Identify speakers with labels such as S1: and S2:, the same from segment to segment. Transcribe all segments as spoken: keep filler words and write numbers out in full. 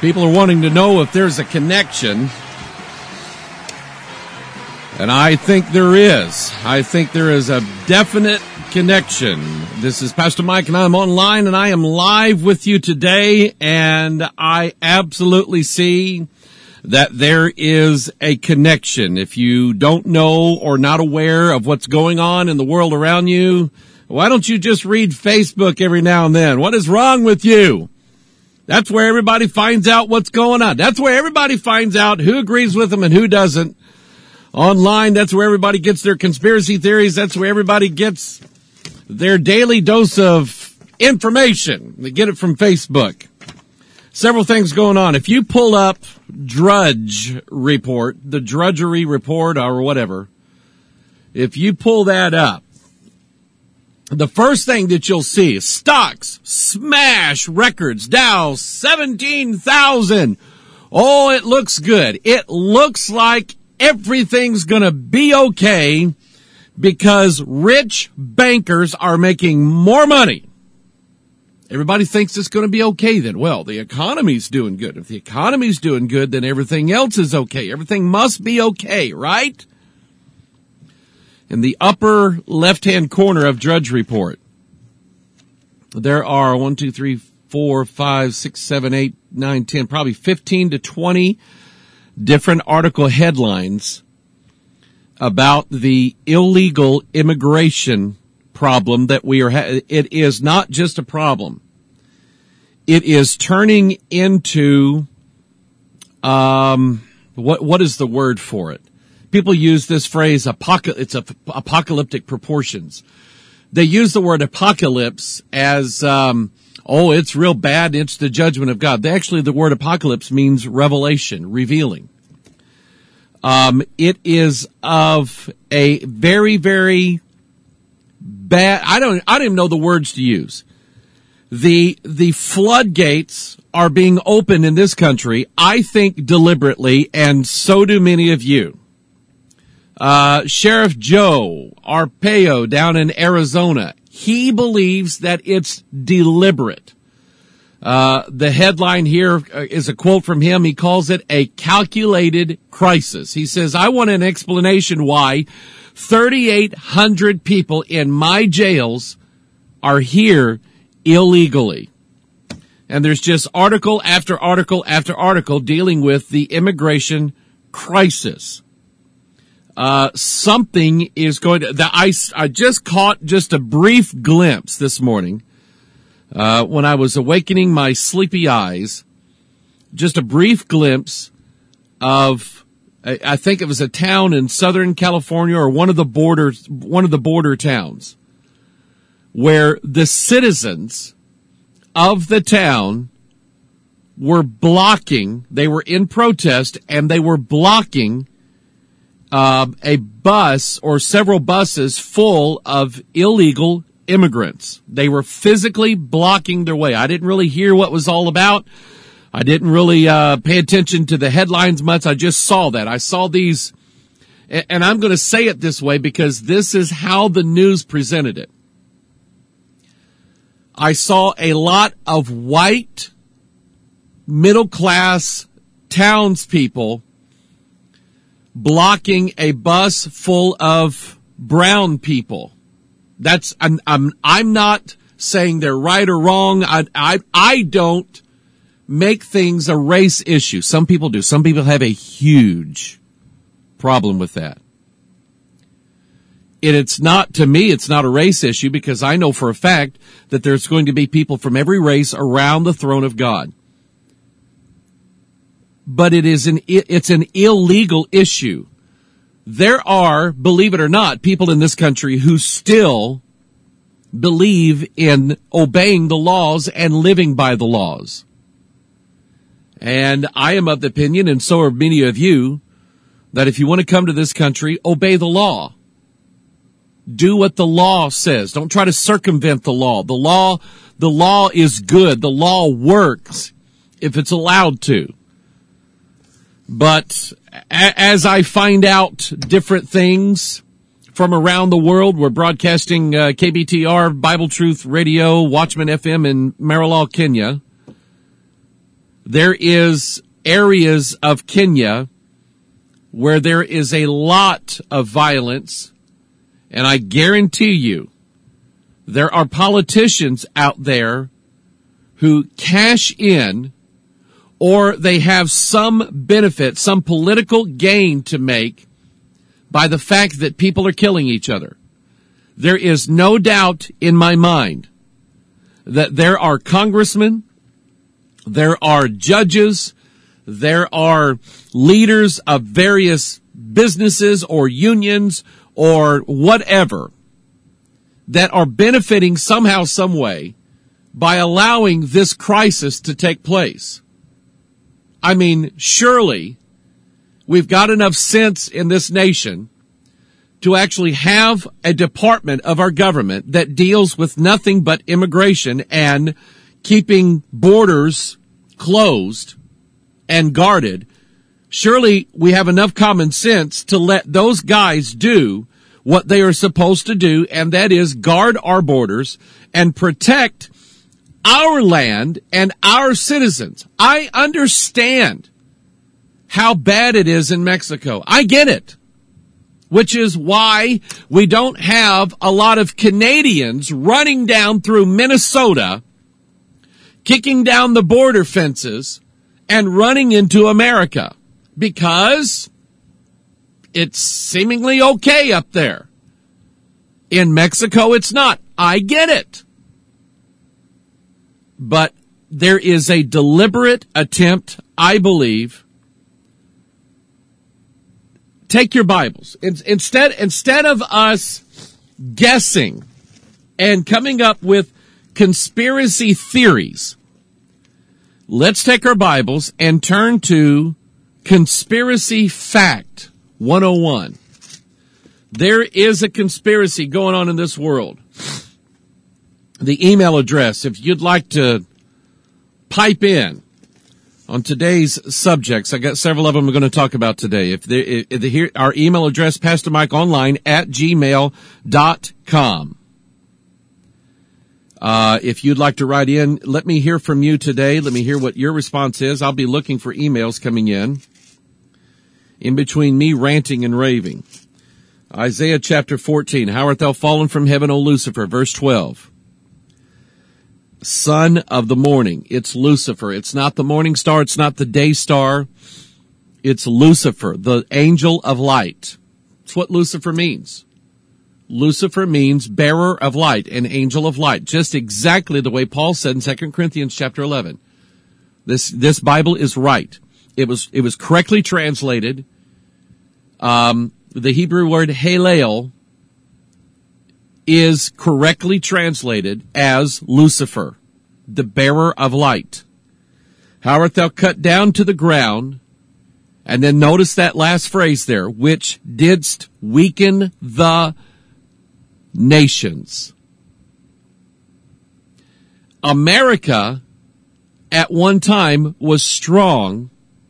S1: People are wanting to know if there's a connection. And I think there is. I think there is a definite connection. This is Pastor Mike, and I'm online, and I am live with you today, and I absolutely see that there is a connection. If you don't know or not aware of what's going on in the world around you, why don't you just read Facebook every now and then? What is wrong with you? That's where everybody finds out what's going on. That's where everybody finds out who agrees with them and who doesn't. Online, that's where everybody gets their conspiracy theories. That's where everybody gets their daily dose of information. They get it from Facebook. Several things going on. If you pull up Drudge Report, the Drudgery Report or whatever, if you pull that up, the first thing that you'll see is stocks smash records. Dow seventeen thousand. Oh, it looks good. It looks like everything's going to be okay because rich bankers are making more money. Everybody thinks it's going to be okay then. Well, the economy's doing good. If the economy's doing good, then everything else is okay. Everything must be okay, right? In the upper left-hand corner of Drudge Report, there are one, two, three, four, five, six, seven, eight, nine, ten, probably fifteen to twenty different article headlines about the illegal immigration problem that we are ha- it is not just a problem. It is turning into um what what is the word for it? People use this phrase apocal- it's a, apocalyptic proportions. They use the word apocalypse as um oh, it's real bad, it's the judgment of God. They actually, the word apocalypse means revelation, revealing. Um, it is of a very, very bad, I don't, I don't even know the words to use. The, the floodgates are being opened in this country, I think deliberately, and so do many of you. Uh, Sheriff Joe Arpaio down in Arizona, he believes that it's deliberate. Uh, the headline here is a quote from him. He calls it a calculated crisis. He says, I want an explanation why thirty-eight hundred people in my jails are here illegally. And there's just article after article after article dealing with the immigration crisis. Uh, something is going to, the, I, I just caught just a brief glimpse this morning, uh, when I was awakening my sleepy eyes, just a brief glimpse of, I, I think it was a town in Southern California or one of the border, one of the border towns where the citizens of the town were blocking, they were in protest and they were blocking Uh, a bus or several buses full of illegal immigrants. They were physically blocking their way. I didn't really hear what it was all about. I didn't really uh, pay attention to the headlines much. I just saw that. I saw these, and I'm going to say it this way because this is how the news presented it. I saw a lot of white, middle-class townspeople blocking a bus full of brown people. That's, I'm, I'm, I'm not saying they're right or wrong. I, I, I don't make things a race issue. Some people do. Some people have a huge problem with that. And it's not, to me, it's not a race issue because I know for a fact that there's going to be people from every race around the throne of God. But it is an, it's an illegal issue. There are, believe it or not, people in this country who still believe in obeying the laws and living by the laws. And I am of the opinion, and so are many of you, that if you want to come to this country, obey the law. Do what the law says. Don't try to circumvent the law. The law, the law is good. The law works if it's allowed to. But as I find out different things from around the world, we're broadcasting uh, K B T R, Bible Truth Radio, Watchman F M in Maralal, Kenya. There is areas of Kenya where there is a lot of violence, and I guarantee you there are politicians out there who cash in, or they have some benefit, some political gain to make by the fact that people are killing each other. There is no doubt in my mind that there are congressmen, there are judges, there are leaders of various businesses or unions or whatever that are benefiting somehow, some way by allowing this crisis to take place. I mean, surely we've got enough sense in this nation to actually have a department of our government that deals with nothing but immigration and keeping borders closed and guarded. Surely we have enough common sense to let those guys do what they are supposed to do, and that is guard our borders and protect our land and our citizens. I understand how bad it is in Mexico. I get it. Which is why we don't have a lot of Canadians running down through Minnesota, kicking down the border fences, and running into America. Because it's seemingly okay up there. In Mexico, it's not. I get it. But there is a deliberate attempt, I believe. Take your Bibles. Instead, instead of us guessing and coming up with conspiracy theories, let's take our Bibles and turn to Conspiracy Fact one oh one. There is a conspiracy going on in this world. The email address, if you'd like to pipe in on today's subjects, I got several of them we're going to talk about today. If they, if they hear our email address, Pastor Mike Online at gmail dot com. Uh, if you'd like to write in, let me hear from you today. Let me hear what your response is. I'll be looking for emails coming in, in between me ranting and raving. Isaiah chapter fourteen, how art thou fallen from heaven, O Lucifer? Verse twelve. Son of the morning. It's Lucifer. It's not the morning star. It's not the day star. It's Lucifer, the angel of light. That's what Lucifer means. Lucifer means bearer of light, an angel of light. Just exactly the way Paul said in Second Corinthians chapter eleven. This, this Bible is right. It was, it was correctly translated. Um, the Hebrew word halel is correctly translated as Lucifer, the bearer of light. How art thou cut down to the ground? And then notice that last phrase there, which didst weaken the nations. America at one time was strong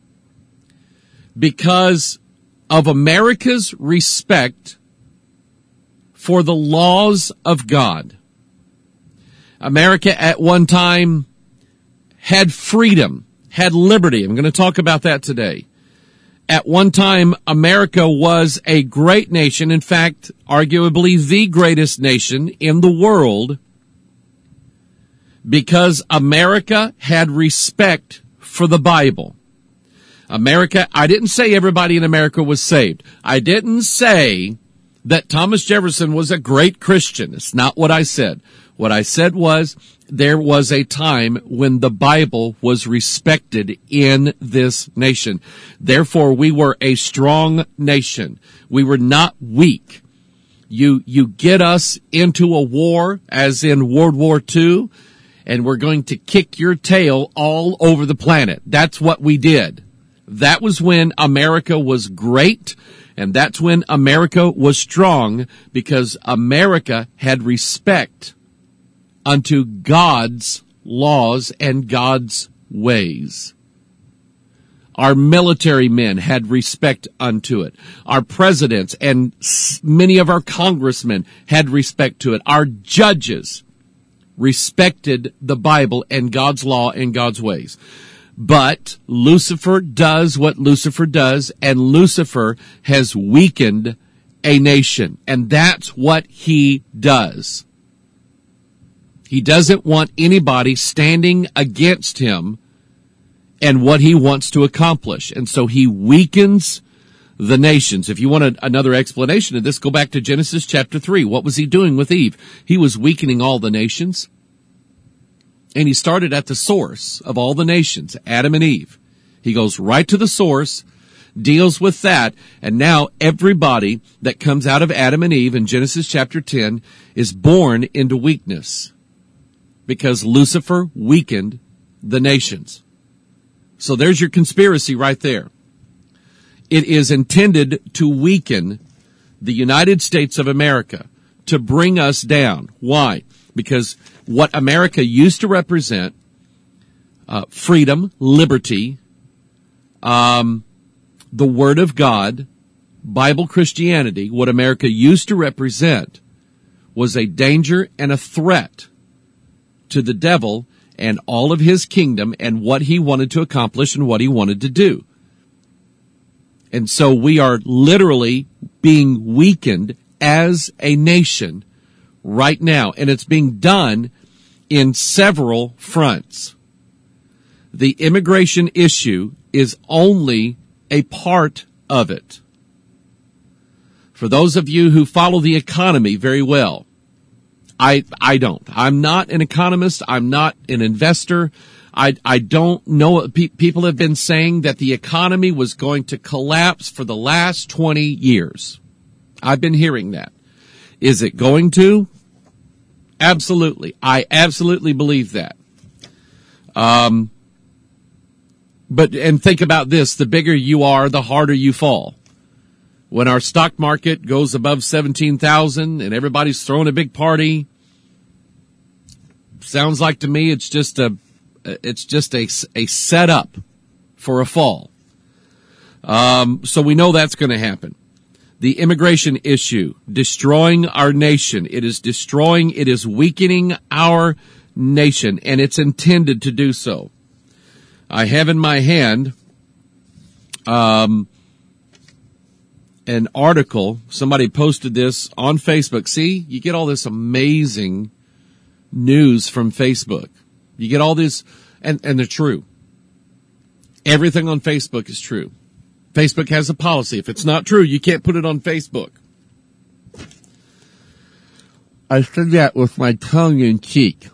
S1: because of America's respect for the laws of God. America at one time had freedom, had liberty. I'm going to talk about that today. At one time, America was a great nation. In fact, arguably the greatest nation in the world, because America had respect for the Bible. America, I didn't say everybody in America was saved. I didn't say that Thomas Jefferson was a great Christian. It's not what I said. What I said was there was a time when the Bible was respected in this nation. Therefore, we were a strong nation. We were not weak. You, you get us into a war, as in World War Two, and we're going to kick your tail all over the planet. That's what we did. That was when America was great. And that's when America was strong, because America had respect unto God's laws and God's ways. Our military men had respect unto it. Our presidents and many of our congressmen had respect to it. Our judges respected the Bible and God's law and God's ways. But Lucifer does what Lucifer does, and Lucifer has weakened a nation. And that's what he does. He doesn't want anybody standing against him and what he wants to accomplish. And so he weakens the nations. If you want a, another explanation of this, go back to Genesis chapter three. What was he doing with Eve? He was weakening all the nations. And he started at the source of all the nations, Adam and Eve. He goes right to the source, deals with that, and now everybody that comes out of Adam and Eve in Genesis chapter ten is born into weakness because Lucifer weakened the nations. So there's your conspiracy right there. It is intended to weaken the United States of America, to bring us down. Why? Because what America used to represent, uh, freedom, liberty, um, the Word of God, Bible Christianity, what America used to represent was a danger and a threat to the devil and all of his kingdom and what he wanted to accomplish and what he wanted to do. And so we are literally being weakened as a nation right now, and it's being done in several fronts. The immigration issue is only a part of it. For those of you who follow the economy very well, I I don't. I'm not an economist. I'm not an investor. I I don't know. Pe- people have been saying that the economy was going to collapse for the last twenty years. I've been hearing that. Is it going to? Absolutely. I absolutely believe that. Um, but, and think about this, the bigger you are, the harder you fall. When our stock market goes above seventeen thousand and everybody's throwing a big party, sounds like to me it's just a, it's just a, a setup for a fall. Um, so we know that's going to happen. The immigration issue, destroying our nation. It is destroying, it is weakening our nation, and it's intended to do so. I have in my hand um, an article. Somebody posted this on Facebook. See, you get all this amazing news from Facebook. You get all this, and, and they're true. Everything on Facebook is true. Facebook has a policy. If it's not true, you can't put it on Facebook. I said that with my tongue in cheek.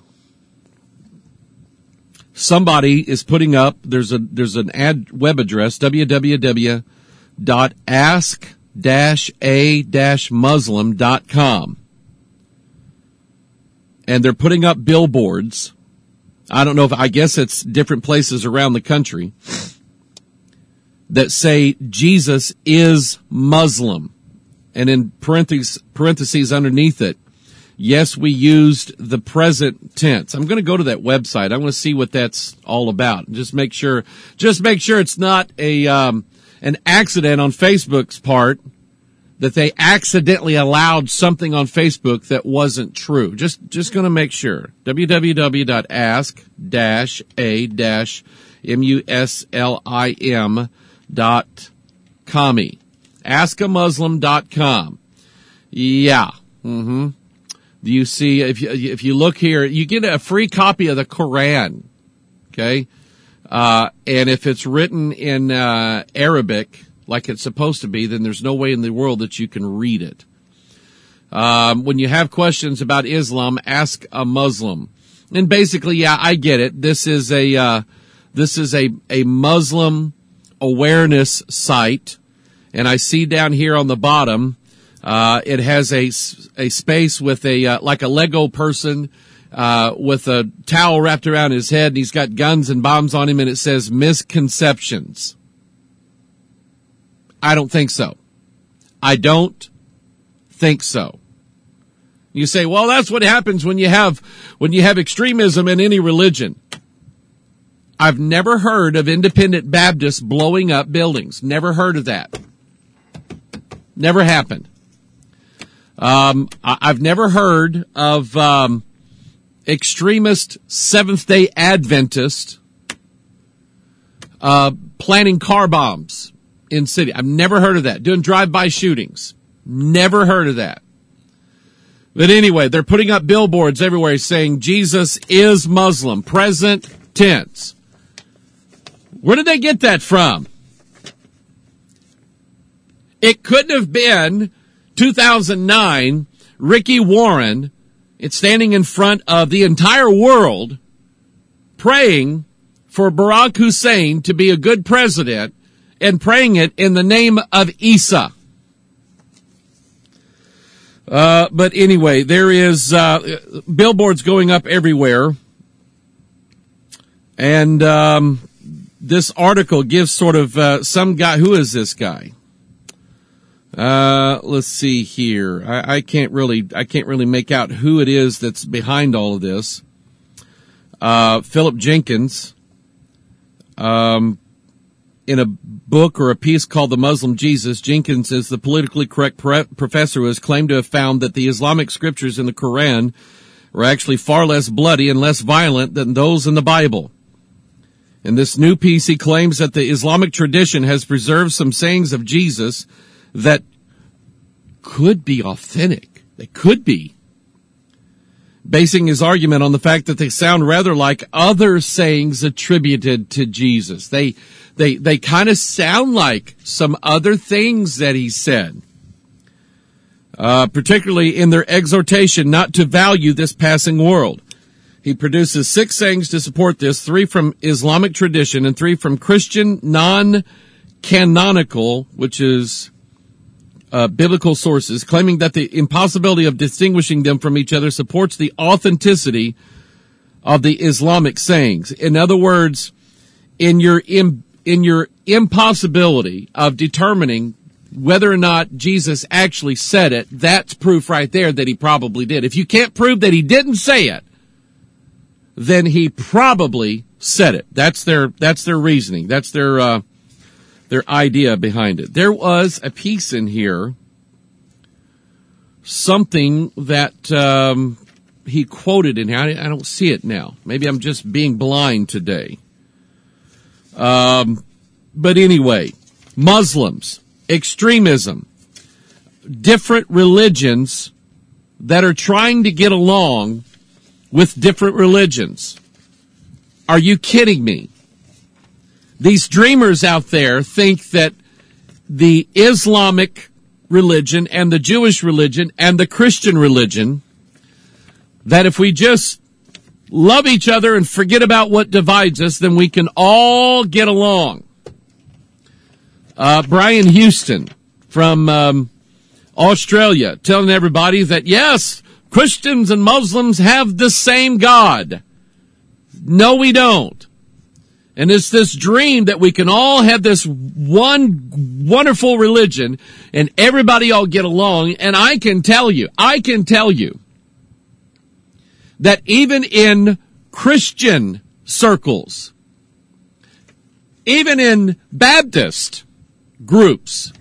S1: Somebody is putting up, there's a, there's an ad web address, w w w dot ask dash a dash muslim dot com. And they're putting up billboards. I don't know if, I guess it's different places around the country that say Jesus is Muslim. And in parentheses, parentheses underneath it, yes, we used the present tense. I'm going to go to that website. I want to see what that's all about. Just make sure, just make sure it's not a, um, an accident on Facebook's part that they accidentally allowed something on Facebook that wasn't true. Just, just going to make sure. w w w dot ask dash a dash muslim dot com. ask a muslim dot com. Yeah. Mm-hmm. You see, if you, if you look here, you get a free copy of the Quran. Okay. Uh, and if it's written in, uh, Arabic, like it's supposed to be, then there's no way in the world that you can read it. Um, when you have questions about Islam, ask a Muslim. And basically, yeah, I get it. This is a, uh, this is a, a Muslim awareness site. And I see down here on the bottom, uh, it has a, a space with a, uh, like a Lego person, uh, with a towel wrapped around his head, and he's got guns and bombs on him, and it says misconceptions. I don't think so. I don't think so. You say, well, that's what happens when you have, when you have extremism in any religion. I've never heard of independent Baptists blowing up buildings. Never heard of that. Never happened. Um, I've never heard of um, extremist Seventh-day Adventists uh, planting car bombs in city. I've never heard of that. Doing drive-by shootings. Never heard of that. But anyway, they're putting up billboards everywhere saying Jesus is Muslim, present tense. Where did they get that from? It couldn't have been two thousand nine, Ricky Warren, it's standing in front of the entire world praying for Barack Hussein to be a good president and praying it in the name of Isa. Uh, but anyway, there is uh, billboards going up everywhere. And um, this article gives sort of uh, some guy. Who is this guy? Uh, let's see here. I, I can't really, I can't really make out who it is that's behind all of this. Uh, Philip Jenkins, um, in a book or a piece called The Muslim Jesus, Jenkins is the politically correct pre- professor who has claimed to have found that the Islamic scriptures in the Quran are actually far less bloody and less violent than those in the Bible. In this new piece, he claims that the Islamic tradition has preserved some sayings of Jesus that could be authentic. They could be. Basing his argument on the fact that they sound rather like other sayings attributed to Jesus. They, they, they kind of sound like some other things that he said. Uh, particularly in their exhortation not to value this passing world. He produces six sayings to support this, three from Islamic tradition and three from Christian non-canonical, which is uh, biblical sources, claiming that the impossibility of distinguishing them from each other supports the authenticity of the Islamic sayings. In other words, in your in, in your impossibility of determining whether or not Jesus actually said it, that's proof right there that he probably did. If you can't prove that he didn't say it, then he probably said it. That's their, that's their reasoning. That's their, uh, their idea behind it. There was a piece in here, something that, um, he quoted in here. I, I don't see it now. Maybe I'm just being blind today. Um, but anyway, Muslims, extremism, different religions that are trying to get along with different religions. Are you kidding me? These dreamers out there think that the Islamic religion and the Jewish religion and the Christian religion, that if we just love each other and forget about what divides us, then we can all get along. Uh, Brian Houston from um, Australia telling everybody that, yes, Christians and Muslims have the same God. No, we don't. And it's this dream that we can all have this one wonderful religion and everybody all get along. And I can tell you, I can tell you that even in Christian circles, even in Baptist groups,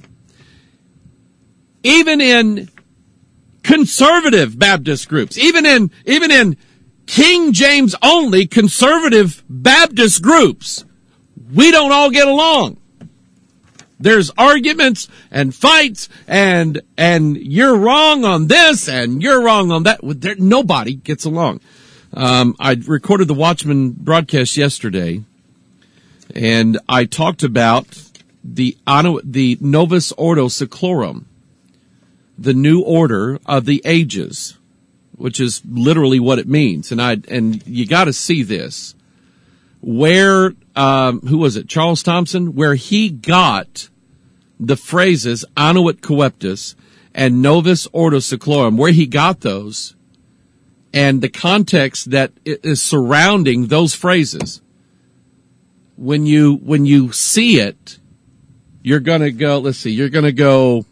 S1: even in conservative Baptist groups, even in, even in King James only conservative Baptist groups, we don't all get along. There's arguments and fights and, and you're wrong on this and you're wrong on that. There, nobody gets along. Um, I recorded the Watchman broadcast yesterday and I talked about the, the Novus Ordo Seclorum, the new order of the ages, which is literally what it means. And I, and you gotta see this. Where, um, who was it? Charles Thompson? Where he got the phrases Annuit Coeptus and Novus Ordo Seclorum, where he got those and the context that is surrounding those phrases. When you, when you see it, you're gonna go, let's see, you're gonna go,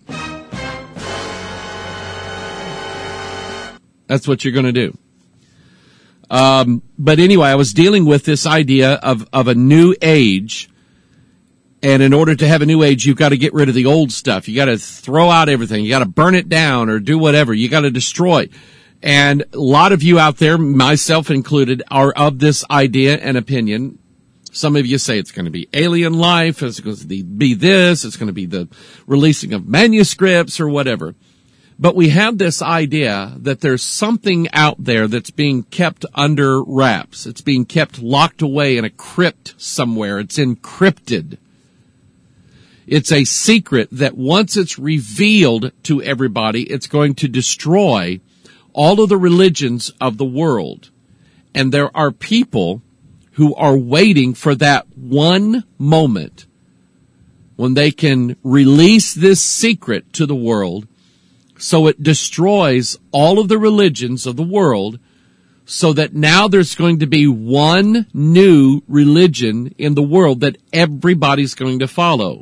S1: that's what you're going to do. Um, but anyway, I was dealing with this idea of, of a new age. And in order to have a new age, you've got to get rid of the old stuff. You got to throw out everything. You got to burn it down or do whatever. You got to destroy. And a lot of you out there, myself included, are of this idea and opinion. Some of you say it's going to be alien life, it's going to be this, it's going to be the releasing of manuscripts or whatever. But we have this idea that there's something out there that's being kept under wraps. It's being kept locked away in a crypt somewhere. It's encrypted. It's a secret that once it's revealed to everybody, it's going to destroy all of the religions of the world. And there are people who are waiting for that one moment when they can release this secret to the world, so it destroys all of the religions of the world, so that now there's going to be one new religion in the world that everybody's going to follow.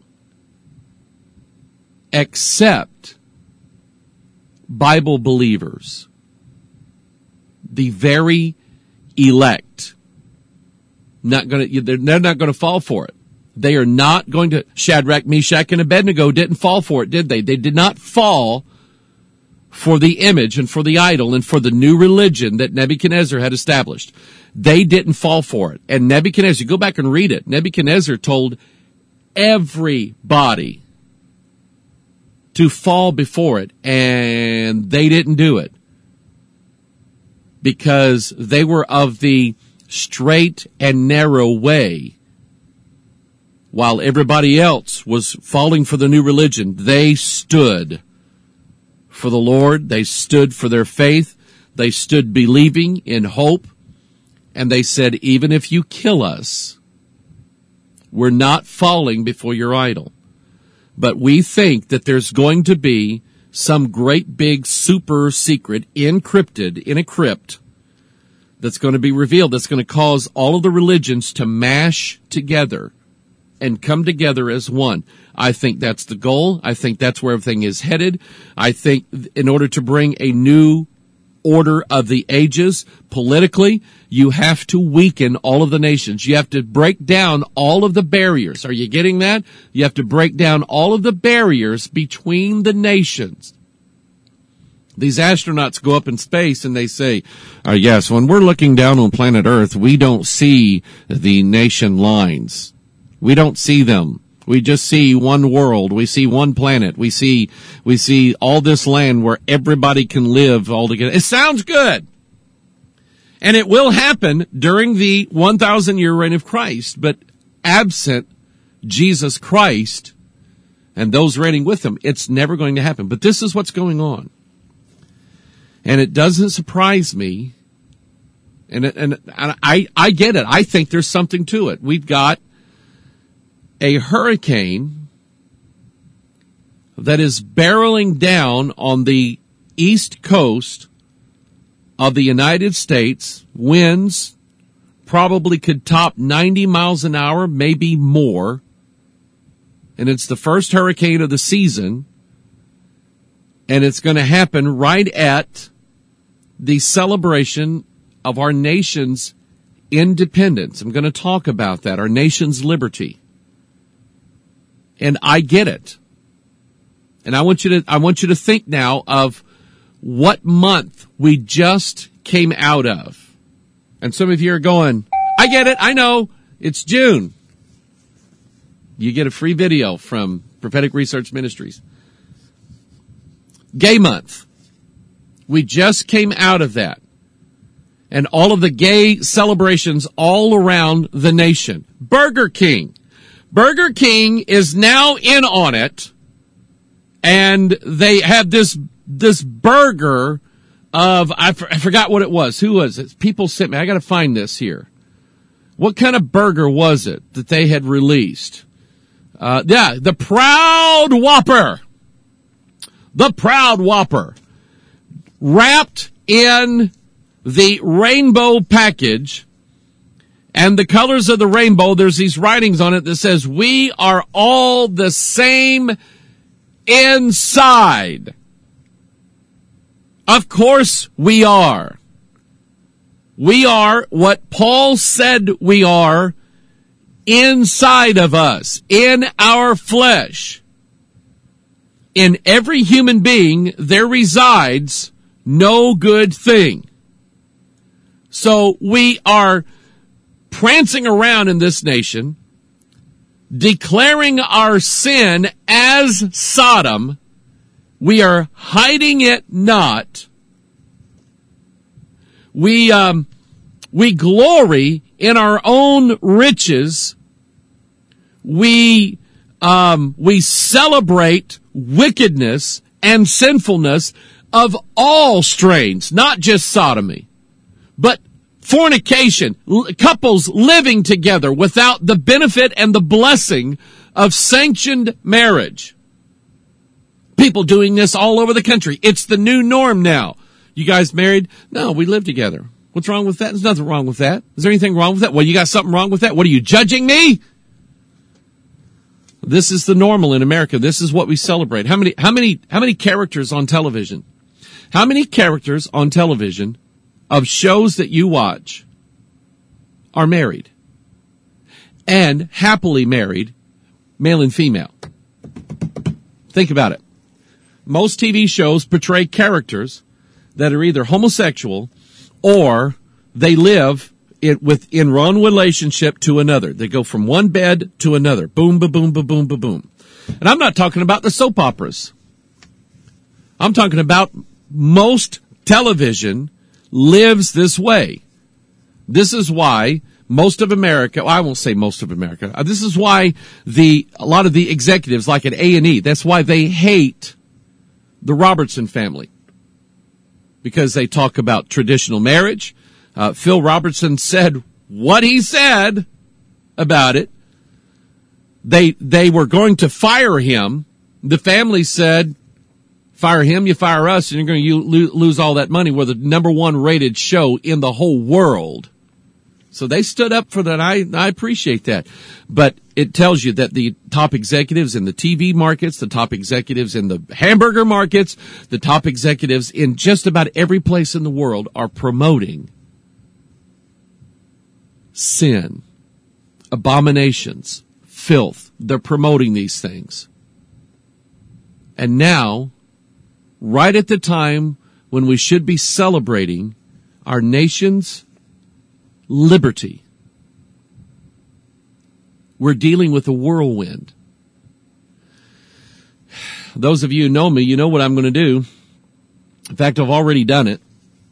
S1: Except Bible believers. The very elect. Not going to, they're not going to fall for it. They are not going to. Shadrach, Meshach, and Abednego didn't fall for it, did they? They did not fall for the image and for the idol and for the new religion that Nebuchadnezzar had established. They didn't fall for it. And Nebuchadnezzar, go back and read it. Nebuchadnezzar told everybody to fall before it, and they didn't do it because they were of the straight and narrow way. While everybody else was falling for the new religion, they stood for the Lord. They stood for their faith. They stood believing in hope. And they said, even if you kill us, we're not falling before your idol. But we think that there's going to be some great big super secret encrypted in a crypt that's going to be revealed, that's going to cause all of the religions to mash together and come together as one. I think that's the goal. I think that's where everything is headed. I think in order to bring a new order of the ages politically, you have to weaken all of the nations. You have to break down all of the barriers. Are you getting that? You have to break down all of the barriers between the nations. These astronauts go up in space and they say, uh, yes, when we're looking down on planet Earth, we don't see the nation lines. We don't see them. We just see one world. We see one planet. We see, we see all this land where everybody can live all together. It sounds good. And it will happen during the one thousand year reign of Christ, but absent Jesus Christ and those reigning with him, it's never going to happen. But this is what's going on. And it doesn't surprise me. And, and, and I, I get it. I think there's something to it. We've got a hurricane that is barreling down on the east coast of the United States. Winds probably could top ninety miles an hour, maybe more. And it's the first hurricane of the season. And it's going to happen right at the celebration of our nation's independence. I'm going to talk about that, our nation's liberty. And I get it. And I want you to, I want you to think now of what month we just came out of. And some of you are going, I get it. I know. It's June. You get a free video from Prophetic Research Ministries. Gay month. We just came out of that. And all of the gay celebrations all around the nation. Burger King. Burger King is now in on it, and they have this this burger of, I, f- I forgot what it was. Who was it? People sent me. I got to find this here. What kind of burger was it that they had released? Uh, yeah, the Proud Whopper. The Proud Whopper. Wrapped in the rainbow package. And the colors of the rainbow, there's these writings on it that says, we are all the same inside. Of course we are. We are what Paul said we are inside of us, in our flesh. In every human being, there resides no good thing. So we are prancing around in this nation, declaring our sin as Sodom. We are hiding it not. We, um, we glory in our own riches. We, um, we celebrate wickedness and sinfulness of all strains, not just sodomy, but fornication, couples living together without the benefit and the blessing of sanctioned marriage. People doing this all over the country. It's the new norm now. You guys married? No, we live together. What's wrong with that? There's nothing wrong with that. Is there anything wrong with that? Well, you got something wrong with that? What, are you judging me? This is the normal in America. This is what we celebrate. How many, how many, how many characters on television? How many characters on television of shows that you watch are married? And happily married, male and female. Think about it. Most T V shows portray characters that are either homosexual or they live it with in one relationship to another. They go from one bed to another. Boom, ba, boom, ba, boom, ba, boom. And I'm not talking about the soap operas. I'm talking about most television lives this way. This is why most of America, well, I won't say most of America, this is why the a lot of the executives like at A and E, that's why they hate the Robertson family. Because they talk about traditional marriage. Uh, Phil Robertson said what he said about it. They, they were going to fire him. The family said, fire him, you fire us, and you're going to lose all that money. We're the number one rated show in the whole world. So they stood up for that. I, I appreciate that. But it tells you that the top executives in the T V markets, the top executives in the hamburger markets, the top executives in just about every place in the world are promoting sin, abominations, filth. They're promoting these things. And now, right at the time when we should be celebrating our nation's liberty, we're dealing with a whirlwind. Those of you who know me, you know what I'm going to do. In fact, I've already done it.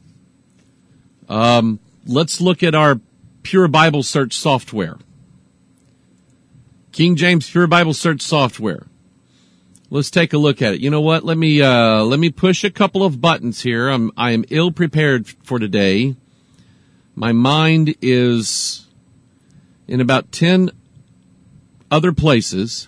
S1: Um, let's look at our Pure Bible Search software. King James Pure Bible Search software. Let's take a look at it. You know what? Let me uh, let me push a couple of buttons here. I'm I am ill prepared for today. My mind is in about ten other places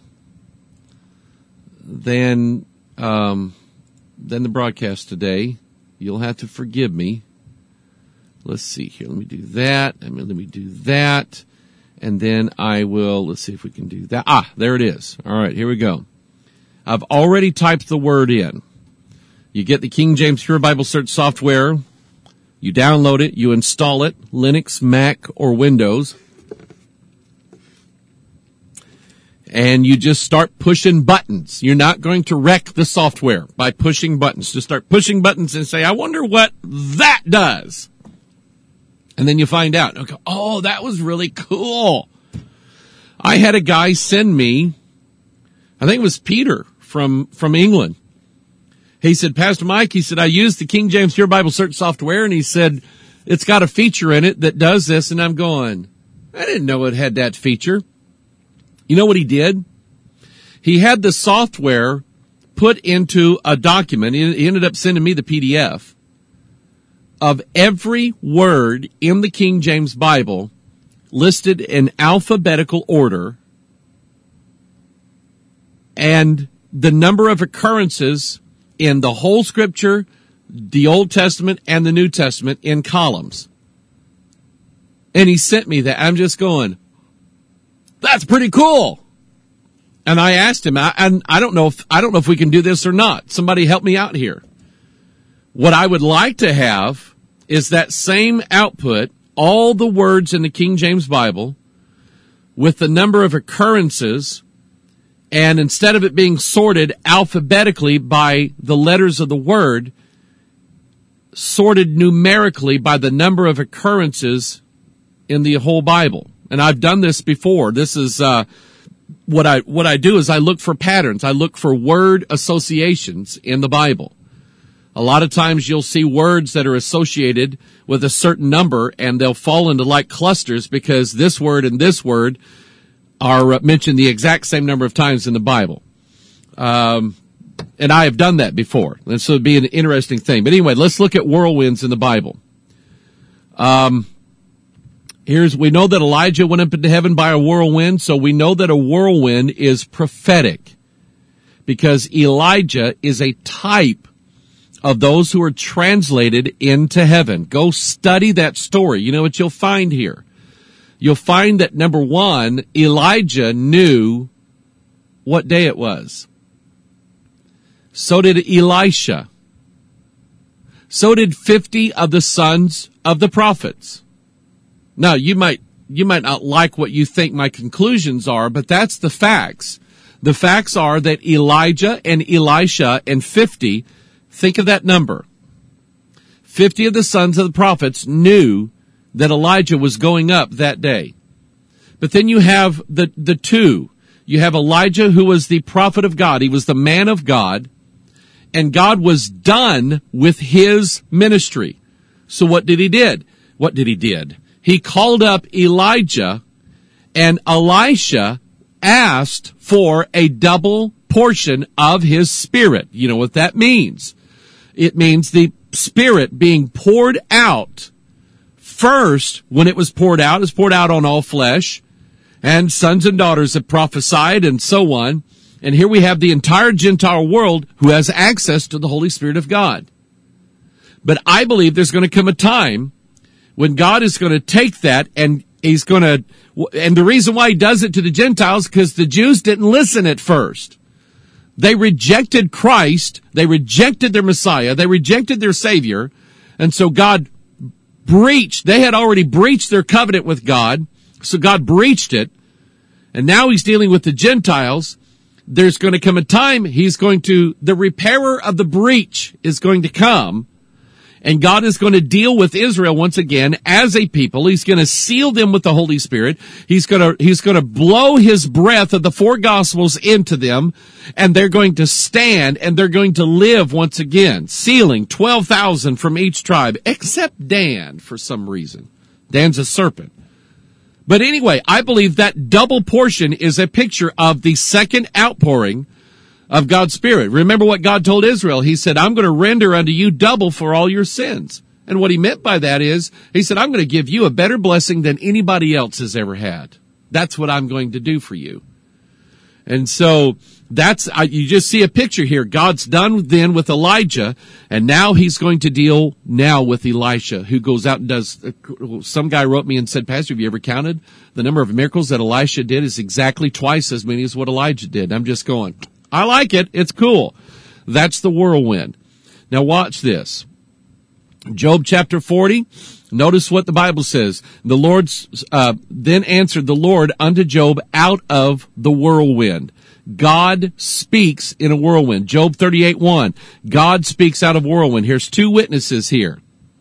S1: than um, than the broadcast today. You'll have to forgive me. Let's see here. Let me do that. I mean, let me do that. And then I will, let's see if we can do that. Ah, there it is. All right, here we go. I've already typed the word in. You get the King James Pure Bible Search software. You download it. You install it. Linux, Mac, or Windows. And you just start pushing buttons. You're not going to wreck the software by pushing buttons. Just start pushing buttons and say, I wonder what that does. And then you find out, okay, oh, that was really cool. I had a guy send me, I think it was Peter from, from England. He said, Pastor Mike, he said, I used the King James Pure Bible Search software, and he said, it's got a feature in it that does this. And I'm going, I didn't know it had that feature. You know what he did? He had the software put into a document. He ended up sending me the P D F of every word in the King James Bible listed in alphabetical order and the number of occurrences in the whole scripture, the Old Testament and the New Testament in columns. And he sent me that. I'm just going, that's pretty cool. And I asked him, I, and I don't know if, I don't know if we can do this or not. Somebody help me out here. What I would like to have is that same output, all the words in the King James Bible with the number of occurrences, and instead of it being sorted alphabetically by the letters of the word, sorted numerically by the number of occurrences in the whole Bible. And I've done this before. This is, uh, what I, what I do is I look for patterns. I look for word associations in the Bible. A lot of times you'll see words that are associated with a certain number, and they'll fall into like clusters because this word and this word are mentioned the exact same number of times in the Bible. Um, and I have done that before. And so it'd be an interesting thing. But anyway, let's look at whirlwinds in the Bible. Um, here's, we know that Elijah went up into heaven by a whirlwind, so we know that a whirlwind is prophetic because Elijah is a type of those who are translated into heaven. Go study that story. You know what you'll find here? You'll find that, number one, Elijah knew what day it was. So did Elisha. So did fifty of the sons of the prophets. Now, you might, you might not like what you think my conclusions are, but that's the facts. The facts are that Elijah and Elisha and fifty, think of that number. fifty of the sons of the prophets knew that Elijah was going up that day. But then you have the, the two. You have Elijah, who was the prophet of God. He was the man of God. And God was done with his ministry. So what did he did? What did he did? He called up Elijah, and Elisha asked for a double portion of his spirit. You know what that means? It means the Spirit being poured out. First, when it was poured out, it was poured out on all flesh, and sons and daughters have prophesied and so on. And here we have the entire Gentile world who has access to the Holy Spirit of God. But I believe there's going to come a time when God is going to take that and he's going to, and the reason why he does it to the Gentiles, because the Jews didn't listen at first. They rejected Christ. They rejected their Messiah. They rejected their Savior. And so God breached. They had already breached their covenant with God. So God breached it. And now he's dealing with the Gentiles. There's going to come a time he's going to, the repairer of the breach is going to come. And God is going to deal with Israel once again as a people. He's going to seal them with the Holy Spirit. He's going to, he's going to blow his breath of the four gospels into them. And they're going to stand and they're going to live once again, sealing twelve thousand from each tribe, except Dan for some reason. Dan's a serpent. But anyway, I believe that double portion is a picture of the second outpouring of God's Spirit. Remember what God told Israel. He said, I'm going to render unto you double for all your sins. And what he meant by that is, he said, I'm going to give you a better blessing than anybody else has ever had. That's what I'm going to do for you. And so that's, you just see a picture here. God's done then with Elijah, and now he's going to deal now with Elisha, who goes out and does, some guy wrote me and said, Pastor, have you ever counted the number of miracles that Elisha did is exactly twice as many as what Elijah did? I'm just going, I like it. It's cool. That's the whirlwind. Now watch this. Job chapter forty. Notice what the Bible says. The Lord uh, then answered the Lord unto Job out of the whirlwind. God speaks in a whirlwind. Job thirty-eight one. God speaks out of whirlwind. Here's two witnesses here.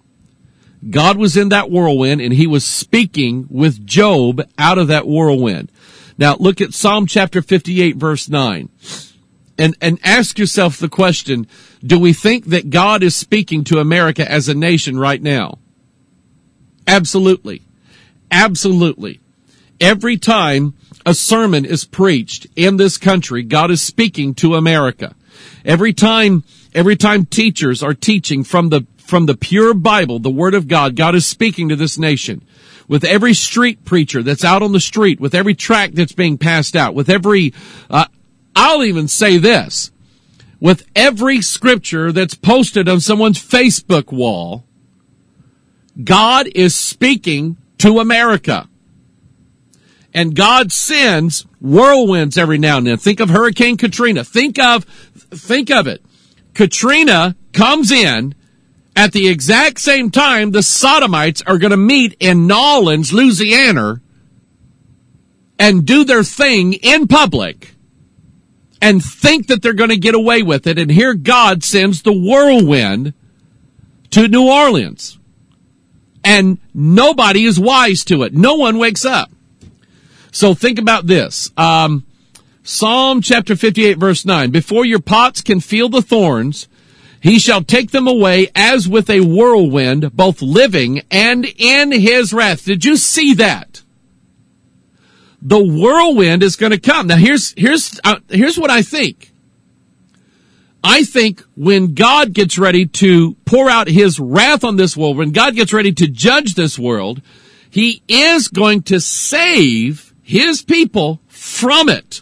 S1: God was in that whirlwind and he was speaking with Job out of that whirlwind. Now look at Psalm chapter fifty-eight verse nine. And, and ask yourself the question, do we think that God is speaking to America as a nation right now? Absolutely. Absolutely. Every time a sermon is preached in this country, God is speaking to America. Every time, every time teachers are teaching from the, from the pure Bible, the Word of God, God is speaking to this nation. With every street preacher that's out on the street, with every tract that's being passed out, with every, uh, I'll even say this, with every scripture that's posted on someone's Facebook wall, God is speaking to America. And God sends whirlwinds every now and then. Think of Hurricane Katrina. Think of, think of it. Katrina comes in at the exact same time the Sodomites are going to meet in Nolens, Louisiana, and do their thing in public and think that they're going to get away with it. And here God sends the whirlwind to New Orleans. and nobody is wise to it. No one wakes up. So think about this. Um, Psalm chapter fifty-eight, verse nine. Before your pots can feel the thorns, he shall take them away as with a whirlwind, both living and in his wrath. Did you see that? The whirlwind is going to come. Now here's, here's, uh, here's what I think. I think when God gets ready to pour out his wrath on this world, when God gets ready to judge this world, he is going to save his people from it.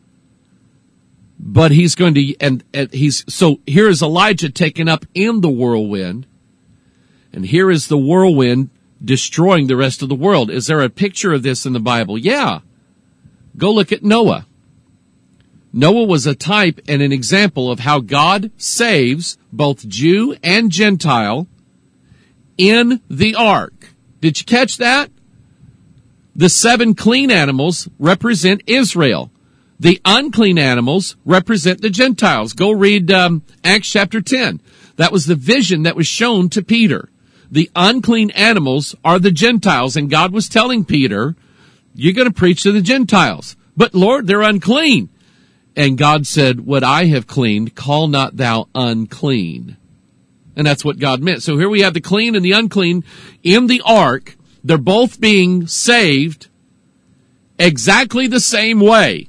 S1: But he's going to, and, and he's, so here is Elijah taken up in the whirlwind, and here is the whirlwind destroying the rest of the world. Is there a picture of this in the Bible? Yeah. Go look at Noah. Noah was a type and an example of how God saves both Jew and Gentile in the ark. Did you catch that? The seven clean animals represent Israel. The unclean animals represent the Gentiles. Go read um, Acts chapter ten. That was the vision that was shown to Peter. The unclean animals are the Gentiles, and God was telling Peter, you're going to preach to the Gentiles. But Lord, they're unclean. And God said, what I have cleaned, call not thou unclean. And that's what God meant. So here we have the clean and the unclean in the ark. They're both being saved exactly the same way.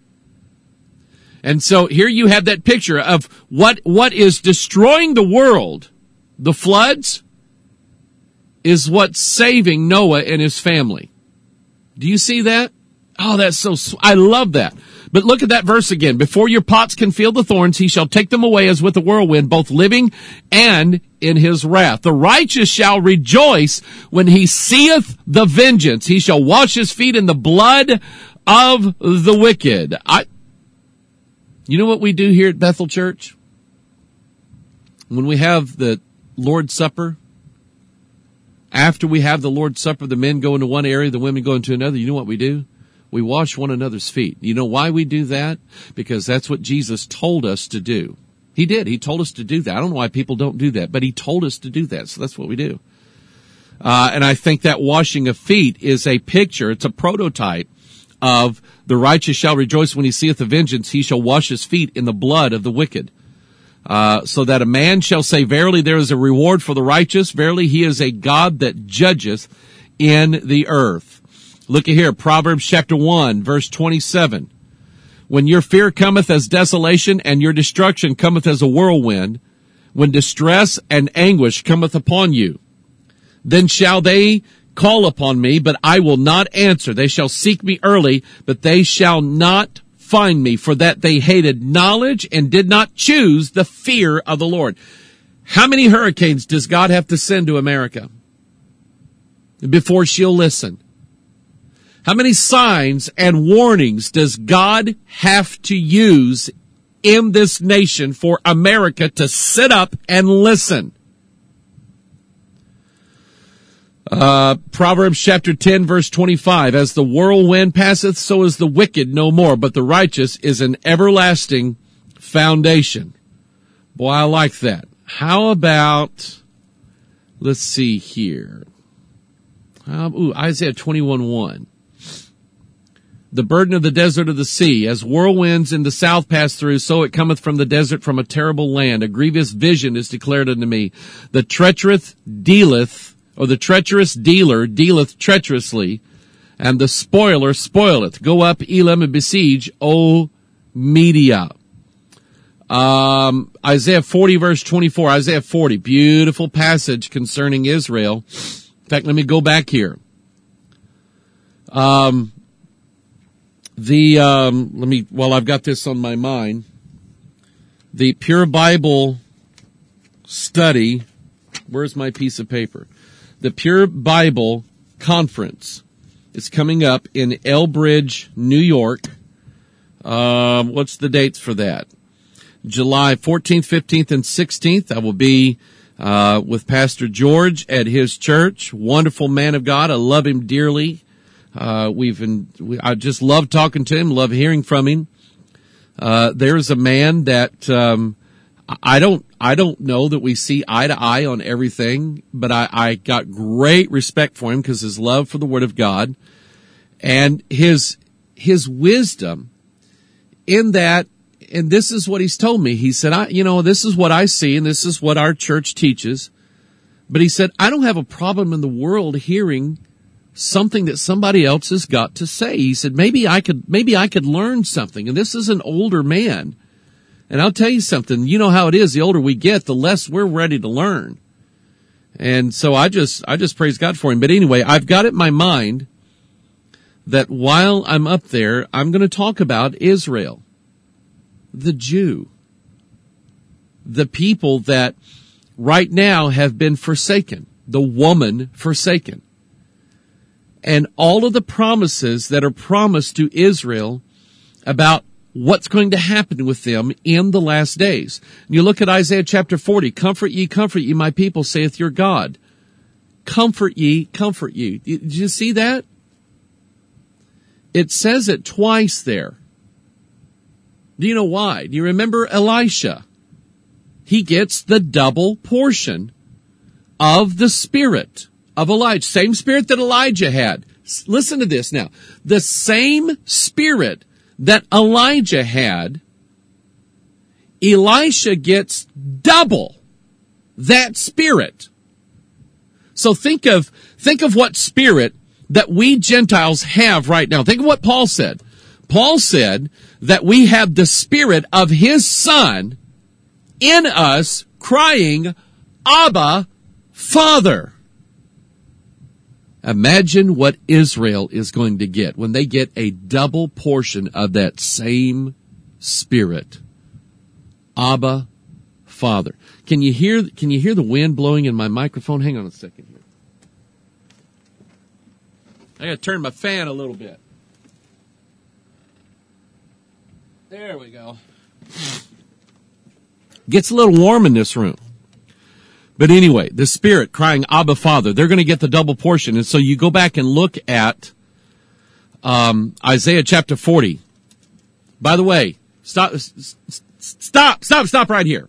S1: And so here you have that picture of what, what is destroying the world. The floods is what's saving Noah and his family. Do you see that? Oh, that's so, I love that. But look at that verse again. Before your pots can feel the thorns, he shall take them away as with a whirlwind, both living and in his wrath. The righteous shall rejoice when he seeth the vengeance. He shall wash his feet in the blood of the wicked. I, you know what we do here at Bethel Church? When we have the Lord's Supper, after we have the Lord's Supper, the men go into one area, the women go into another. You know what we do? We wash one another's feet. You know why we do that? Because that's what Jesus told us to do. He did. He told us to do that. I don't know why people don't do that, but he told us to do that. So that's what we do. Uh, and I think that washing of feet is a picture. It's a prototype of the righteous shall rejoice when he seeth the vengeance. He shall wash his feet in the blood of the wicked. Uh, so that a man shall say, verily there is a reward for the righteous. Verily he is a God that judgeth in the earth. Look at here, Proverbs chapter one, verse twenty-seven. When your fear cometh as desolation, and your destruction cometh as a whirlwind, when distress and anguish cometh upon you, then shall they call upon me, but I will not answer. They shall seek me early, but they shall not find me, for that they hated knowledge and did not choose the fear of the Lord. How many hurricanes does God have to send to America before she'll listen? How many signs and warnings does God have to use in this nation for America to sit up and listen? Uh, Proverbs chapter ten, verse twenty-five. As the whirlwind passeth, so is the wicked no more, but the righteous is an everlasting foundation. Boy, I like that. How about, let's see here. Um, ooh, Isaiah twenty-one one. The burden of the desert of the sea, as whirlwinds in the south pass through, so it cometh from the desert, from a terrible land. A grievous vision is declared unto me. The treacherous dealeth, or the treacherous dealer dealeth treacherously, and the spoiler spoileth. Go up, Elam, and besiege, O Media. Um, Isaiah forty, verse twenty-four. Isaiah forty, beautiful passage concerning Israel. In fact, let me go back here. Um, The, um, let me, while I've got this on my mind, the Pure Bible Study, where's my piece of paper? The Pure Bible Conference is coming up in Elbridge, New York. Um, what's the dates for that? July fourteenth, fifteenth, and sixteenth. I will be, uh, with Pastor George at his church. Wonderful man of God. I love him dearly. Uh, we've been, we, I just love talking to him, love hearing from him. Uh, there's a man that, um, I don't, I don't know that we see eye to eye on everything, but I, I got great respect for him because his love for the Word of God and his, his wisdom in that, and this is what he's told me. He said, I, you know, this is what I see and this is what our church teaches. But he said, I don't have a problem in the world hearing something that somebody else has got to say. He said, maybe I could, maybe I could learn something. And this is an older man. And I'll tell you something, you know how it is, the older we get, the less we're ready to learn. And so I just, I just praise God for him. But anyway, I've got it in my mind that while I'm up there, I'm going to talk about Israel, the Jew, the people that right now have been forsaken, the woman forsaken. And all of the promises that are promised to Israel about what's going to happen with them in the last days. And you look at Isaiah chapter forty, comfort ye, comfort ye, my people, saith your God. Comfort ye, comfort ye. Did you see that? It says it twice there. Do you know why? Do you remember Elisha? He gets the double portion of the spirit of Elijah. Same spirit that Elijah had. Listen to this now. The same spirit that Elijah had, Elisha gets double that spirit. So think of, think of what spirit that we Gentiles have right now. Think of what Paul said. Paul said that we have the spirit of his son in us crying, Abba, Father. Imagine what Israel is going to get when they get a double portion of that same spirit. Abba, Father. Can you hear, can you hear the wind blowing in my microphone? Hang on a second here. I gotta turn my fan a little bit. There we go. Gets a little warm in this room. But anyway, the Spirit crying, Abba, Father, they're going to get the double portion. And so you go back and look at um, Isaiah chapter forty. By the way, stop, stop, stop, stop right here.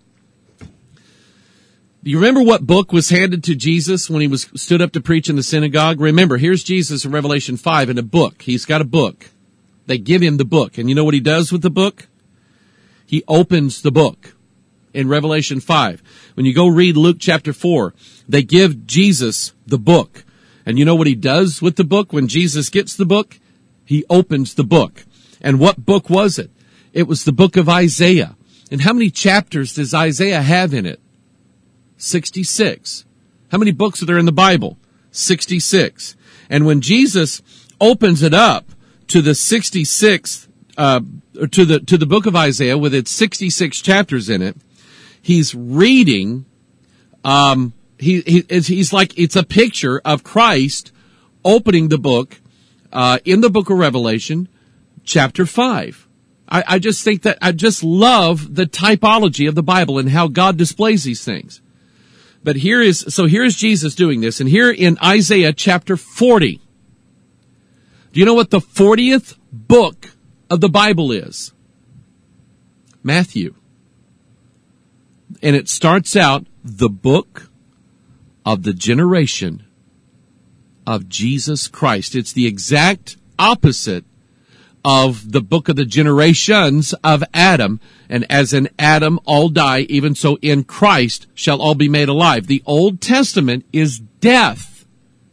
S1: Do you remember what book was handed to Jesus when he was stood up to preach in the synagogue? Remember, here's Jesus in Revelation five in a book. He's got a book. They give him the book. And you know what he does with the book? He opens the book. In Revelation five. When you go read Luke chapter four, they give Jesus the book. And you know what he does with the book when Jesus gets the book? He opens the book. And what book was it? It was the book of Isaiah. And how many chapters does Isaiah have in it? sixty-six. How many books are there in the Bible? sixty-six. And when Jesus opens it up to the sixty-sixth, uh, to the, to the book of Isaiah with its sixty-six chapters in it, he's reading, um, he, he, he's like, it's a picture of Christ opening the book, uh, in the book of Revelation, chapter five. I, I just think that, I just love the typology of the Bible and how God displays these things. But here is, so here is Jesus doing this, and here in Isaiah chapter forty, do you know what the fortieth book of the Bible is? Matthew. And it starts out, the book of the generation of Jesus Christ. It's the exact opposite of the book of the generations of Adam. And as in Adam all die, even so in Christ shall all be made alive. The Old Testament is death.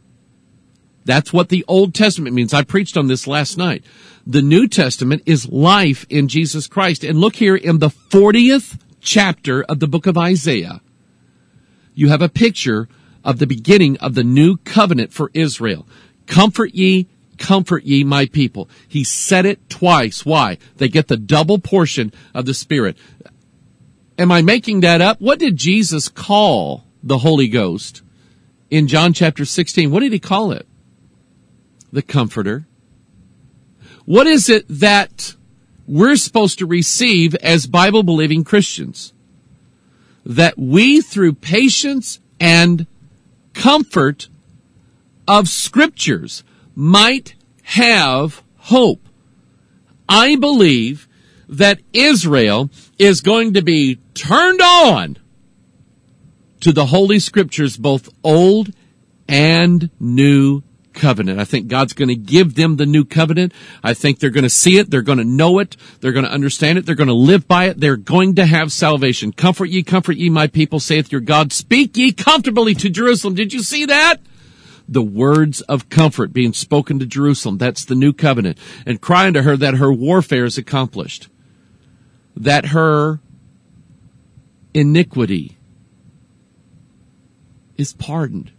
S1: That's what the Old Testament means. I preached on this last night. The New Testament is life in Jesus Christ. And look here in the fortieth chapter of the book of Isaiah, you have a picture of the beginning of the new covenant for Israel. Comfort ye, comfort ye, my people. He said it twice. Why? They get the double portion of the Spirit. Am I making that up? What did Jesus call the Holy Ghost in John chapter sixteen? What did he call it? The Comforter. What is it that we're supposed to receive as Bible-believing Christians? That we, through patience and comfort of Scriptures, might have hope. I believe that Israel is going to be turned on to the Holy Scriptures, both Old and New Covenant. I think God's going to give them the New Covenant. I think they're going to see it. They're going to know it. They're going to understand it. They're going to live by it. They're going to have salvation. Comfort ye, comfort ye, my people, saith your God. Speak ye comfortably to Jerusalem. Did you see that? The words of comfort being spoken to Jerusalem. That's the New Covenant. And cry unto her that her warfare is accomplished. That her iniquity is pardoned,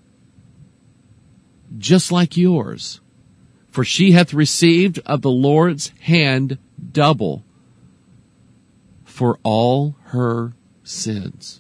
S1: just like yours. For she hath received of the Lord's hand double for all her sins.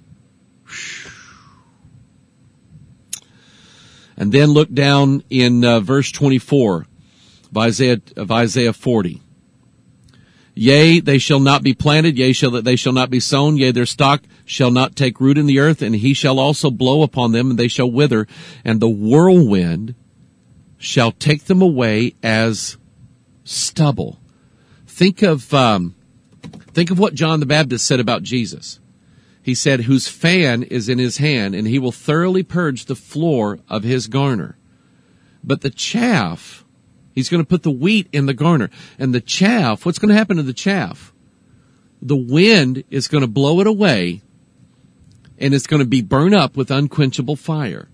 S1: And then look down in uh, verse twenty-four of Isaiah, of Isaiah forty. Yea, they shall not be planted, yea, shall they shall not be sown, yea, their stock shall not take root in the earth, and he shall also blow upon them, and they shall wither, and the whirlwind shall take them away as stubble. Think of um, think of what John the Baptist said about Jesus. He said, whose fan is in his hand, and he will thoroughly purge the floor of his garner. But the chaff, he's going to put the wheat in the garner. And the chaff, what's going to happen to the chaff? The wind is going to blow it away, and it's going to be burned up with unquenchable fire.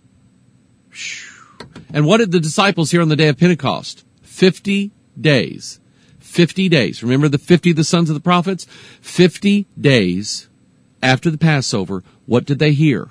S1: And what did the disciples hear on the day of Pentecost? Fifty days. Fifty days. Remember the fifty, the sons of the prophets? Fifty days after the Passover, what did they hear?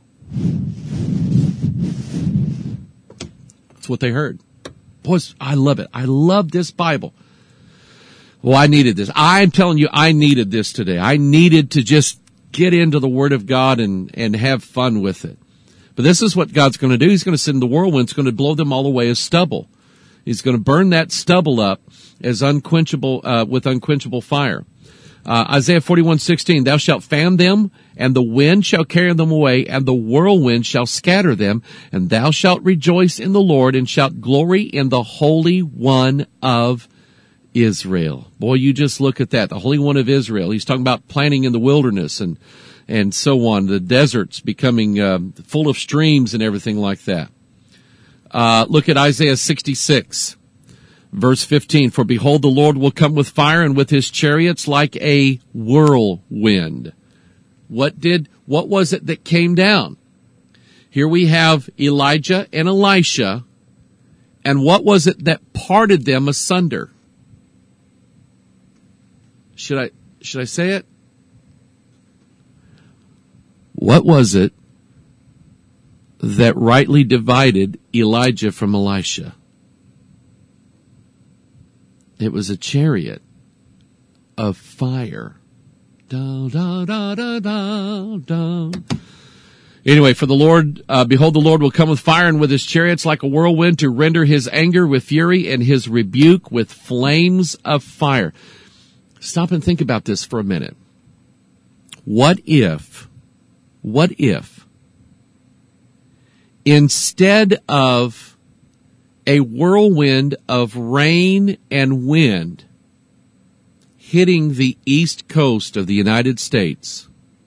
S1: That's what they heard. Boys, I love it. I love this Bible. Well, I needed this. I'm telling you, I needed this today. I needed to just get into the Word of God and, and have fun with it. But this is what God's going to do. He's going to send the whirlwind. It's going to blow them all away as stubble. He's going to burn that stubble up as unquenchable, uh, with unquenchable fire. Uh, Isaiah forty-one sixteen, thou shalt fan them, and the wind shall carry them away, and the whirlwind shall scatter them, and thou shalt rejoice in the Lord, and shalt glory in the Holy One of Israel. Boy, you just look at that, the Holy One of Israel. He's talking about planting in the wilderness and and so on, the deserts becoming uh, full of streams and everything like that. Uh, look at Isaiah sixty-six. Verse fifteen, for behold, the Lord will come with fire and with his chariots like a whirlwind. What did, what was it that came down? Here we have Elijah and Elisha, and what was it that parted them asunder? Should I, should I say it? What was it that rightly divided Elijah from Elisha? It was a chariot of fire. Da, da, da, da, da, da. Anyway, for the Lord, uh, behold, the Lord will come with fire and with his chariots like a whirlwind to render his anger with fury and his rebuke with flames of fire. Stop and think about this for a minute. What if, what if, instead of a whirlwind of rain and wind hitting the east coast of the United States,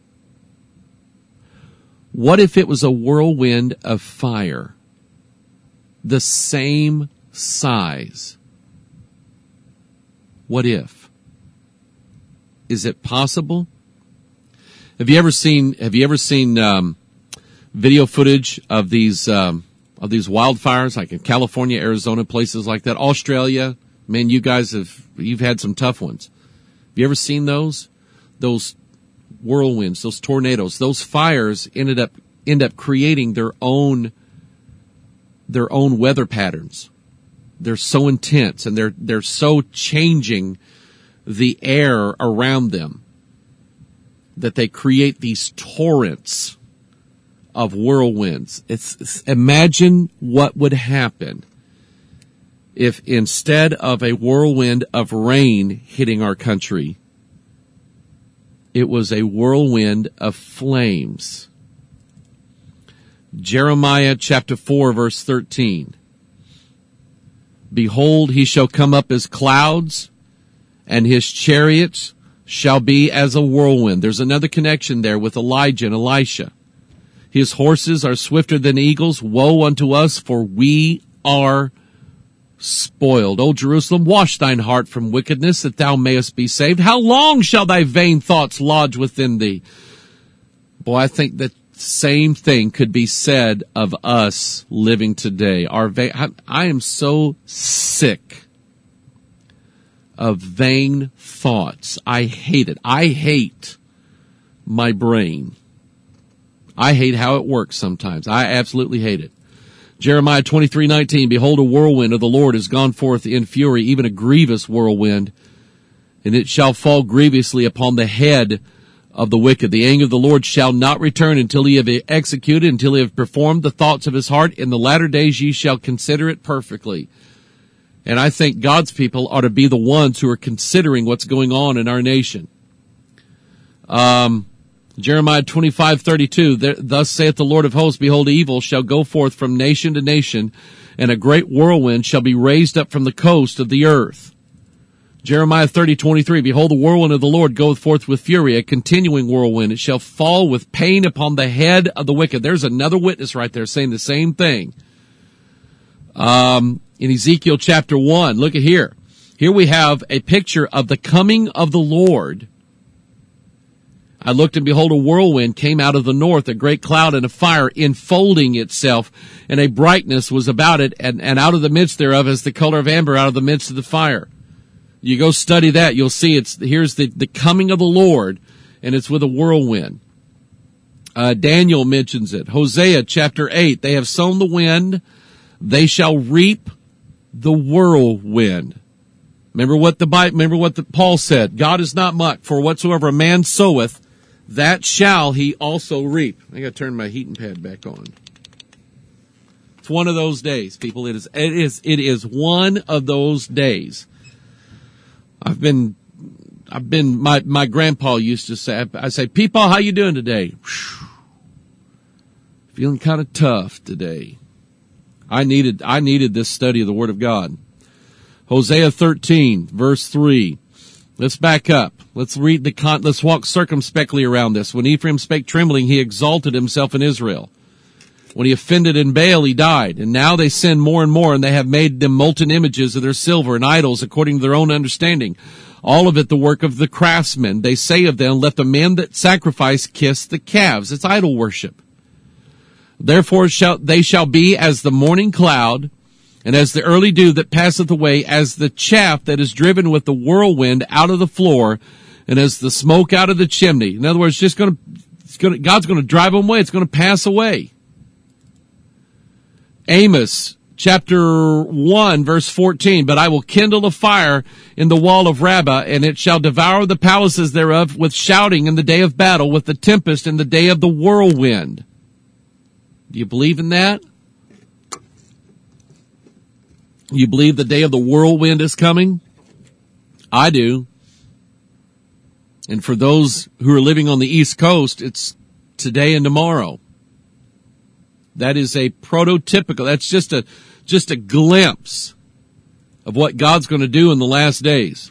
S1: what if it was a whirlwind of fire, the same size? What if? Is it possible? Have you ever seen, have you ever seen, um, video footage of these, um, of these wildfires, like in California, Arizona, places like that, Australia? Man, you guys have, you've had some tough ones. Have you ever seen those? Those whirlwinds, those tornadoes, those fires ended up, end up creating their own, their own weather patterns. They're so intense and they're, they're so changing the air around them that they create these torrents of whirlwinds. It's, it's, imagine what would happen if instead of a whirlwind of rain hitting our country, it was a whirlwind of flames. Jeremiah chapter four, verse thirteen. Behold, he shall come up as clouds, and his chariots shall be as a whirlwind. There's another connection there with Elijah and Elisha. His horses are swifter than eagles. Woe unto us, for we are spoiled. O Jerusalem, wash thine heart from wickedness, that thou mayest be saved. How long shall thy vain thoughts lodge within thee? Boy, I think that same thing could be said of us living today. Our va- I am so sick of vain thoughts. I hate it. I hate my brain. I hate how it works sometimes. I absolutely hate it. Jeremiah twenty-three nineteen, behold, a whirlwind of the Lord is gone forth in fury, even a grievous whirlwind, and it shall fall grievously upon the head of the wicked. The anger of the Lord shall not return until he have executed, until he have performed the thoughts of his heart. In the latter days ye shall consider it perfectly. And I think God's people ought to be the ones who are considering what's going on in our nation. Um, Jeremiah twenty-five thirty-two, thus saith the Lord of hosts, behold, evil shall go forth from nation to nation, and a great whirlwind shall be raised up from the coast of the earth. Jeremiah thirty twenty-three, behold, the whirlwind of the Lord goeth forth with fury, a continuing whirlwind. It shall fall with pain upon the head of the wicked. There's another witness right there saying the same thing. Um, in Ezekiel chapter one, look at here. Here we have a picture of the coming of the Lord. I looked, and behold, a whirlwind came out of the north, a great cloud and a fire enfolding itself, and a brightness was about it, and, and out of the midst thereof as the color of amber out of the midst of the fire. You go study that, you'll see it's, here's the, the coming of the Lord, and it's with a whirlwind. Uh, Daniel mentions it. Hosea chapter eight, they have sown the wind, they shall reap the whirlwind. Remember what the Bible, remember what the, Paul said, God is not mocked, for whatsoever a man soweth, that shall he also reap. I gotta turn my heating pad back on. It's one of those days, people. It is, it is, it is one of those days. I've been, I've been, my, my grandpa used to say, I say, Peepaw, how you doing today? Whew. Feeling kind of tough today. I needed, I needed this study of the Word of God. Hosea thirteen, verse three. Let's back up. Let's read the con, let's walk circumspectly around this. When Ephraim spake trembling, he exalted himself in Israel. When he offended in Baal, he died. And now they sin more and more, and they have made them molten images of their silver and idols according to their own understanding. All of it the work of the craftsmen. They say of them, let the men that sacrifice kiss the calves. It's idol worship. Therefore shall, they shall be as the morning cloud, and as the early dew that passeth away, as the chaff that is driven with the whirlwind out of the floor, and as the smoke out of the chimney. In other words, just going to, it's going to, God's going to drive them away. It's going to pass away. Amos chapter one, verse fourteen, but I will kindle a fire in the wall of Rabbah, and it shall devour the palaces thereof with shouting in the day of battle, with the tempest in the day of the whirlwind. Do you believe in that? You believe the day of the whirlwind is coming? I do. And for those who are living on the East Coast, it's today and tomorrow. That is a prototypical, that's just a, just a glimpse of what God's going to do in the last days.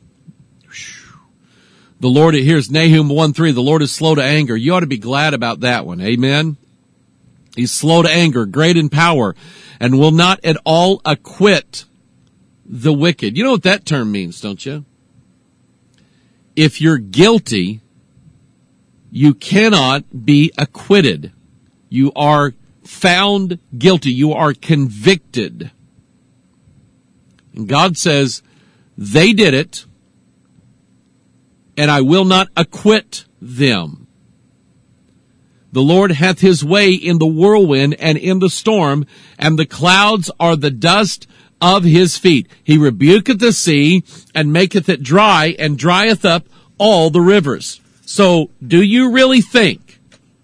S1: The Lord, here's Nahum one three, the Lord is slow to anger. You ought to be glad about that one. Amen. He's slow to anger, great in power, and will not at all acquit the wicked. You know what that term means, don't you? If you're guilty, you cannot be acquitted. You are found guilty. You are convicted. And God says, they did it, and I will not acquit them. The Lord hath his way in the whirlwind and in the storm, and the clouds are the dust of his feet. He rebuketh the sea, and maketh it dry, and drieth up all the rivers. So, do you really think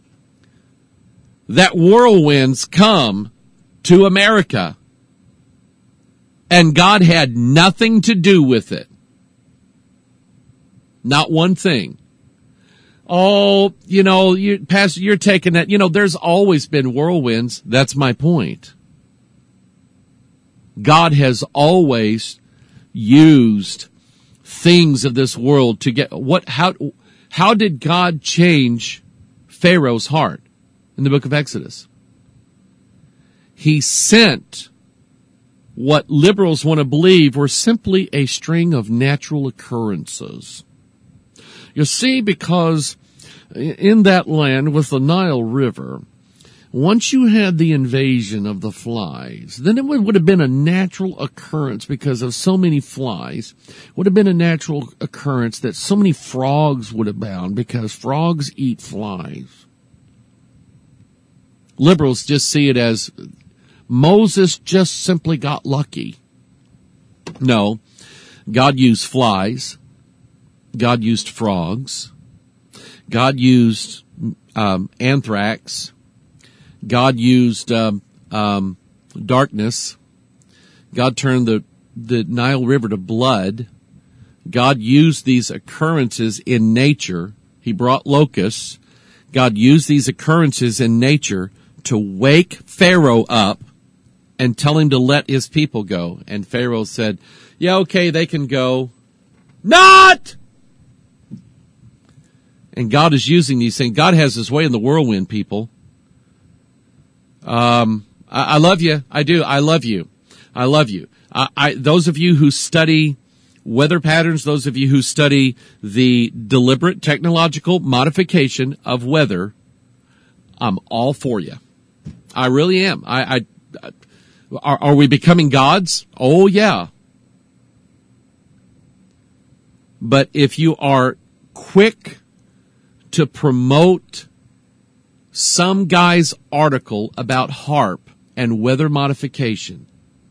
S1: that whirlwinds come to America, and God had nothing to do with it? Not one thing. Oh, you know, you, Pastor, you're taking that. You know, there's always been whirlwinds. That's my point. God has always used things of this world to get what, how, how did God change Pharaoh's heart in the book of Exodus? He sent what liberals want to believe were simply a string of natural occurrences. You see, because in that land with the Nile River, once you had the invasion of the flies, then it would, would have been a natural occurrence because of so many flies. It would have been a natural occurrence that so many frogs would abound because frogs eat flies. Liberals just see it as Moses just simply got lucky. No, God used flies. God used frogs. God used um, anthrax. God used um, um, darkness. God turned the, the Nile River to blood. God used these occurrences in nature. He brought locusts. God used these occurrences in nature to wake Pharaoh up and tell him to let his people go. And Pharaoh said, yeah, okay, they can go. Not! And God is using these things. God has his way in the whirlwind, people. Um, I, I love you. I do. I love you. I love you. I, I, those of you who study weather patterns, those of you who study the deliberate technological modification of weather, I'm all for you. I really am. I, I, I are, are we becoming gods? Oh, yeah. But if you are quick to promote some guy's article about HAARP and weather modification,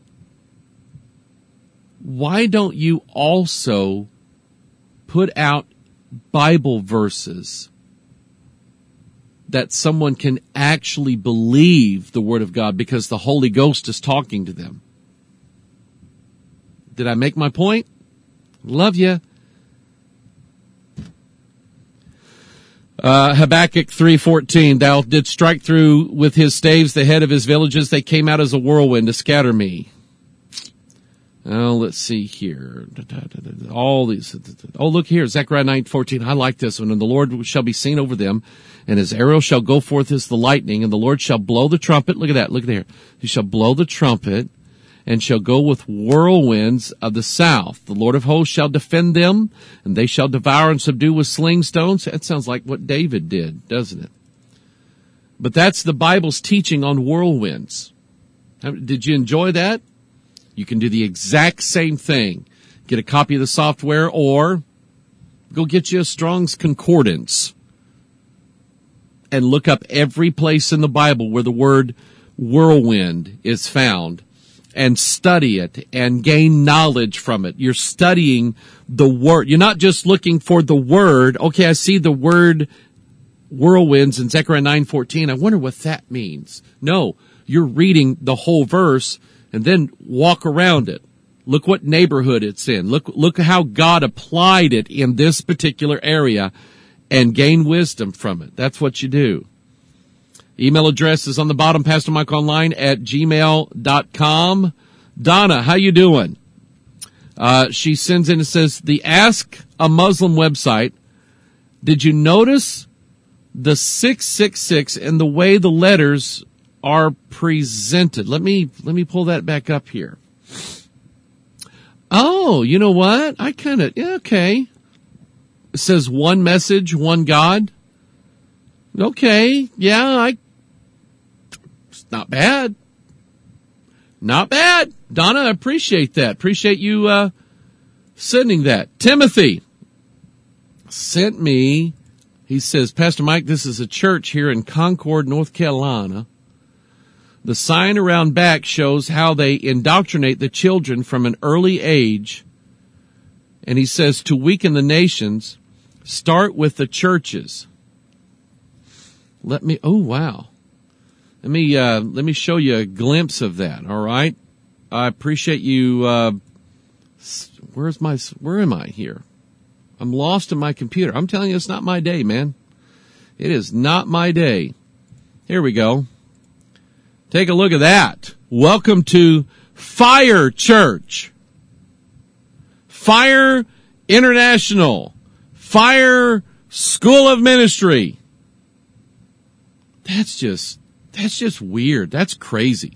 S1: why don't you also put out Bible verses that someone can actually believe the Word of God because the Holy Ghost is talking to them? Did I make my point? Love you. Uh, Habakkuk three fourteen, thou didst strike through with his staves the head of his villages. They came out as a whirlwind to scatter me. Oh, let's see here. All these. Oh, look here. Zechariah nine fourteen. I like this one. And the Lord shall be seen over them, and his arrow shall go forth as the lightning, and the Lord shall blow the trumpet. Look at that. Look at there. He shall blow the trumpet, and shall go with whirlwinds of the south. The Lord of hosts shall defend them, and they shall devour and subdue with sling stones. That sounds like what David did, doesn't it? But that's the Bible's teaching on whirlwinds. Did you enjoy that? You can do the exact same thing. Get a copy of the software or go get you a Strong's Concordance and look up every place in the Bible where the word whirlwind is found and study it and gain knowledge from it. You're studying the word. You're not just looking for the word. Okay, I see the word whirlwinds in Zechariah nine fourteen. I wonder what that means. No, you're reading the whole verse and then walk around it. Look what neighborhood it's in. Look, look how God applied it in this particular area and gain wisdom from it. That's what you do. Email address is on the bottom, pastor mike online at gmail dot com. Donna, how you doing? Uh, she sends in and says, the Ask a Muslim website, did you notice the six six six and the way the letters are presented? Let me, let me pull that back up here. Oh, you know what? I kind of, yeah, okay. It says one message, one God. Okay, yeah, I, it's not bad. Not bad. Donna, I appreciate that. Appreciate you, uh, sending that. Timothy sent me, he says, Pastor Mike, this is a church here in Concord, North Carolina. The sign around back shows how they indoctrinate the children from an early age. And he says, to weaken the nations, start with the churches. Let me, oh wow. Let me, uh, let me show you a glimpse of that, all right? I appreciate you, uh, where's my, where am I here? I'm lost in my computer. I'm telling you, it's not my day, man. It is not my day. Here we go. Take a look at that. Welcome to Fire Church. Fire International Fire School of Ministry. That's just, that's just weird. That's crazy.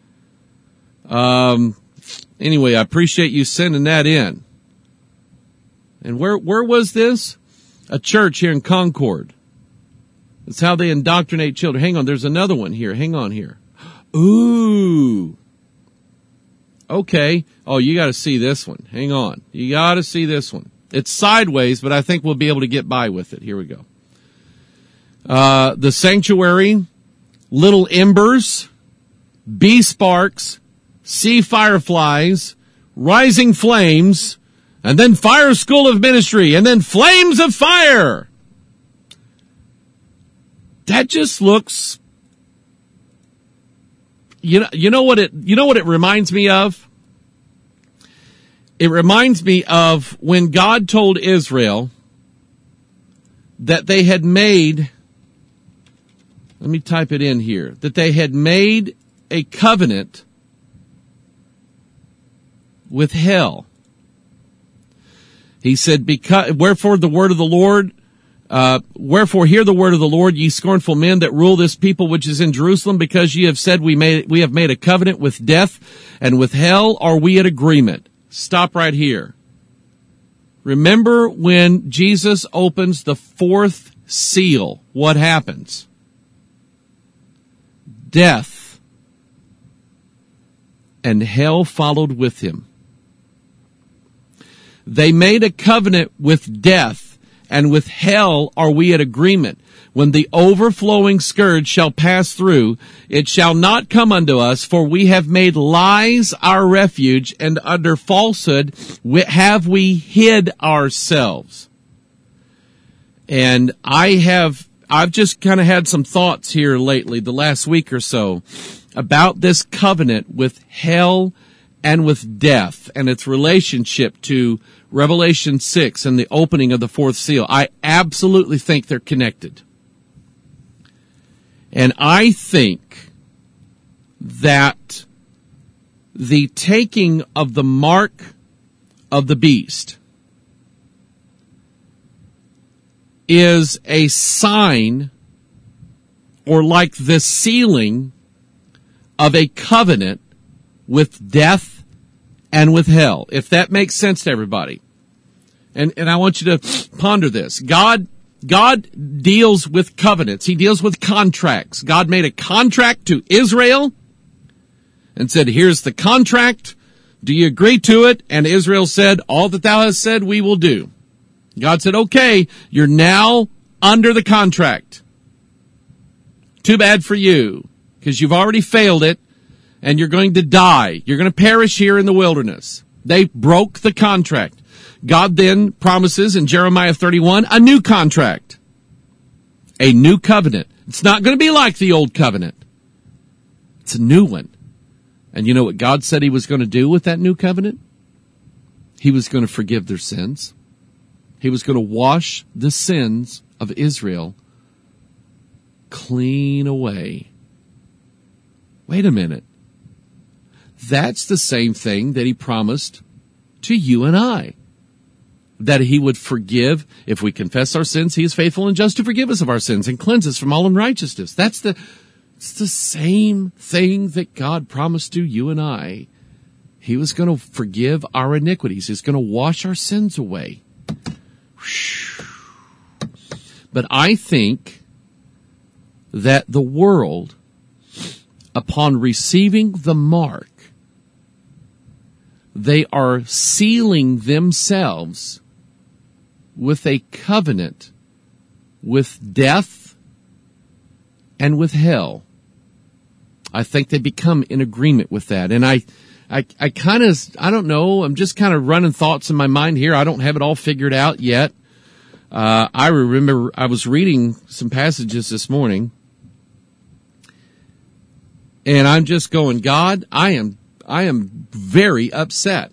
S1: Um, anyway, I appreciate you sending that in. And where, where was this? A church here in Concord. That's how they indoctrinate children. Hang on, there's another one here. Hang on here. Ooh. Okay. Oh, you got to see this one. Hang on. You got to see this one. It's sideways, but I think we'll be able to get by with it. Here we go. Uh, the Sanctuary, Little Embers, Bee Sparks, Sea Fireflies, Rising Flames, and then Fire School of Ministry, and then Flames of Fire. That just looks, you know, you know what it, you know what it reminds me of? It reminds me of when God told Israel that they had made, let me type it in here, that they had made a covenant with hell. He said, because, wherefore the word of the Lord, uh, wherefore hear the word of the Lord, ye scornful men that rule this people which is in Jerusalem, because ye have said we made, we have made a covenant with death, and with hell are we at agreement. Stop right here. Remember when Jesus opens the fourth seal, what happens? Death and hell followed with him. They made a covenant with death, and with hell are we at agreement. When the overflowing scourge shall pass through, it shall not come unto us, for we have made lies our refuge, and under falsehood have we hid ourselves. And I have, I've just kind of had some thoughts here lately, the last week or so, about this covenant with hell and with death and its relationship to Revelation six and the opening of the fourth seal. I absolutely think they're connected. And I think that the taking of the mark of the beast is a sign, or like the sealing of a covenant with death and with hell, if that makes sense to everybody. And, and I want you to ponder this. God, God deals with covenants. He deals with contracts. God made a contract to Israel and said, here's the contract. Do you agree to it? And Israel said, all that thou hast said, we will do. God said, okay, you're now under the contract. Too bad for you, because you've already failed it. And you're going to die. You're going to perish here in the wilderness. They broke the contract. God then promises in Jeremiah thirty-one a new contract. A new covenant. It's not going to be like the old covenant. It's a new one. And you know what God said he was going to do with that new covenant? He was going to forgive their sins. He was going to wash the sins of Israel clean away. Wait a minute. That's the same thing that he promised to you and I. That he would forgive, if we confess our sins, he is faithful and just to forgive us of our sins and cleanse us from all unrighteousness. That's the, it's the same thing that God promised to you and I. He was going to forgive our iniquities. He's going to wash our sins away. But I think that the world, upon receiving the mark, they are sealing themselves with a covenant with death and with hell. I think they become in agreement with that. And I, I, I kind of, I don't know, I'm just kind of running thoughts in my mind here. I don't have it all figured out yet. Uh, I remember I was reading some passages this morning, and I'm just going, God, I am I am very upset.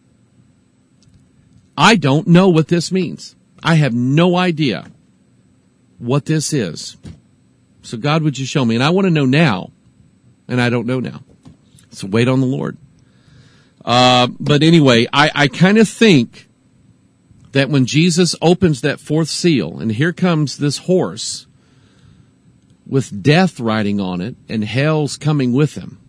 S1: I don't know what this means. I have no idea what this is. So God, would you show me? And I want to know now, and I don't know now. So wait on the Lord. Uh, but anyway, I, I kind of think that when Jesus opens that fourth seal, and here comes this horse with death riding on it, and hell's coming with him,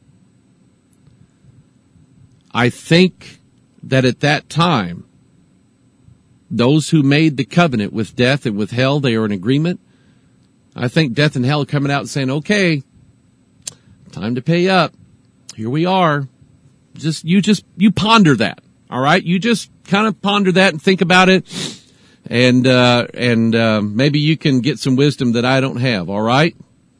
S1: I think that at that time, those who made the covenant with death and with hell, they are in agreement. I think death and hell are coming out and saying, okay, time to pay up. Here we are. Just, you just, you ponder that. All right. You just kind of ponder that and think about it. And, uh, and, uh, maybe you can get some wisdom that I don't have. All right.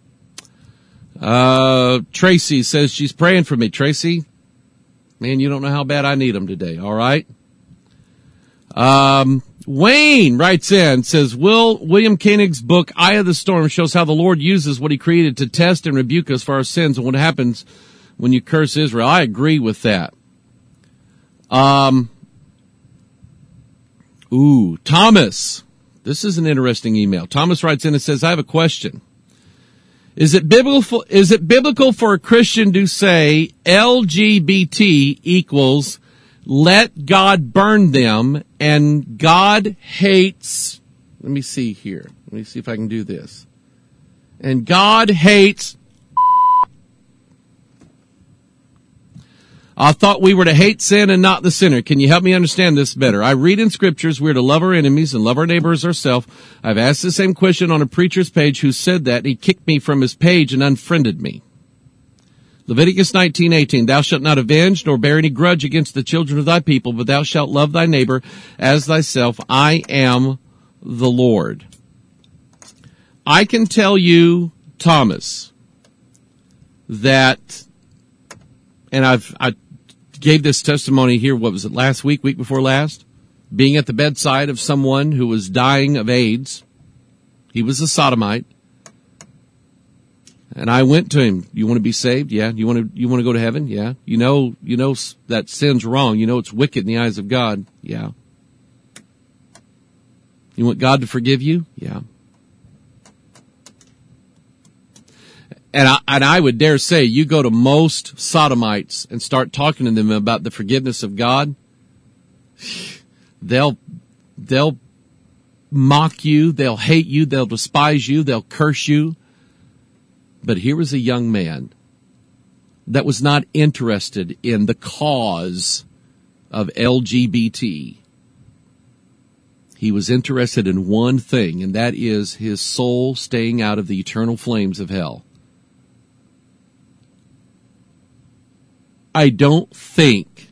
S1: Uh, Tracy says she's praying for me. Tracy, man, you don't know how bad I need them today. All right. Um, Wayne writes in, says, Will William Koenig's book, Eye of the Storm, shows how the Lord uses what he created to test and rebuke us for our sins and what happens when you curse Israel. I agree with that. Um, ooh, Thomas. This is an interesting email. Thomas writes in and says, I have a question. Is it biblical, is it biblical for a Christian to say L G B T equals let God burn them, and God hates, let me see here. Let me see if I can do this. And God hates, I thought we were to hate sin and not the sinner. Can you help me understand this better? I read in scriptures we're to love our enemies and love our neighbors ourselves. I've asked the same question on a preacher's page who said that, and he kicked me from his page and unfriended me. Leviticus nineteen eighteen, thou shalt not avenge nor bear any grudge against the children of thy people, but thou shalt love thy neighbor as thyself. I am the Lord. I can tell you, Thomas, that, and I've, I gave this testimony here, what was it, last week, week before last? Being at the bedside of someone who was dying of AIDS. He was a sodomite. And I went to him. You want to be saved? Yeah. You want to, you want to go to heaven? Yeah. You know, you know that sin's wrong. You know it's wicked in the eyes of God. Yeah. You want God to forgive you? Yeah. And I, and I would dare say you go to most sodomites and start talking to them about the forgiveness of God. They'll, they'll mock you. They'll hate you. They'll despise you. They'll curse you. But here was a young man that was not interested in the cause of L G B T. He was interested in one thing, and that is his soul staying out of the eternal flames of hell. I don't think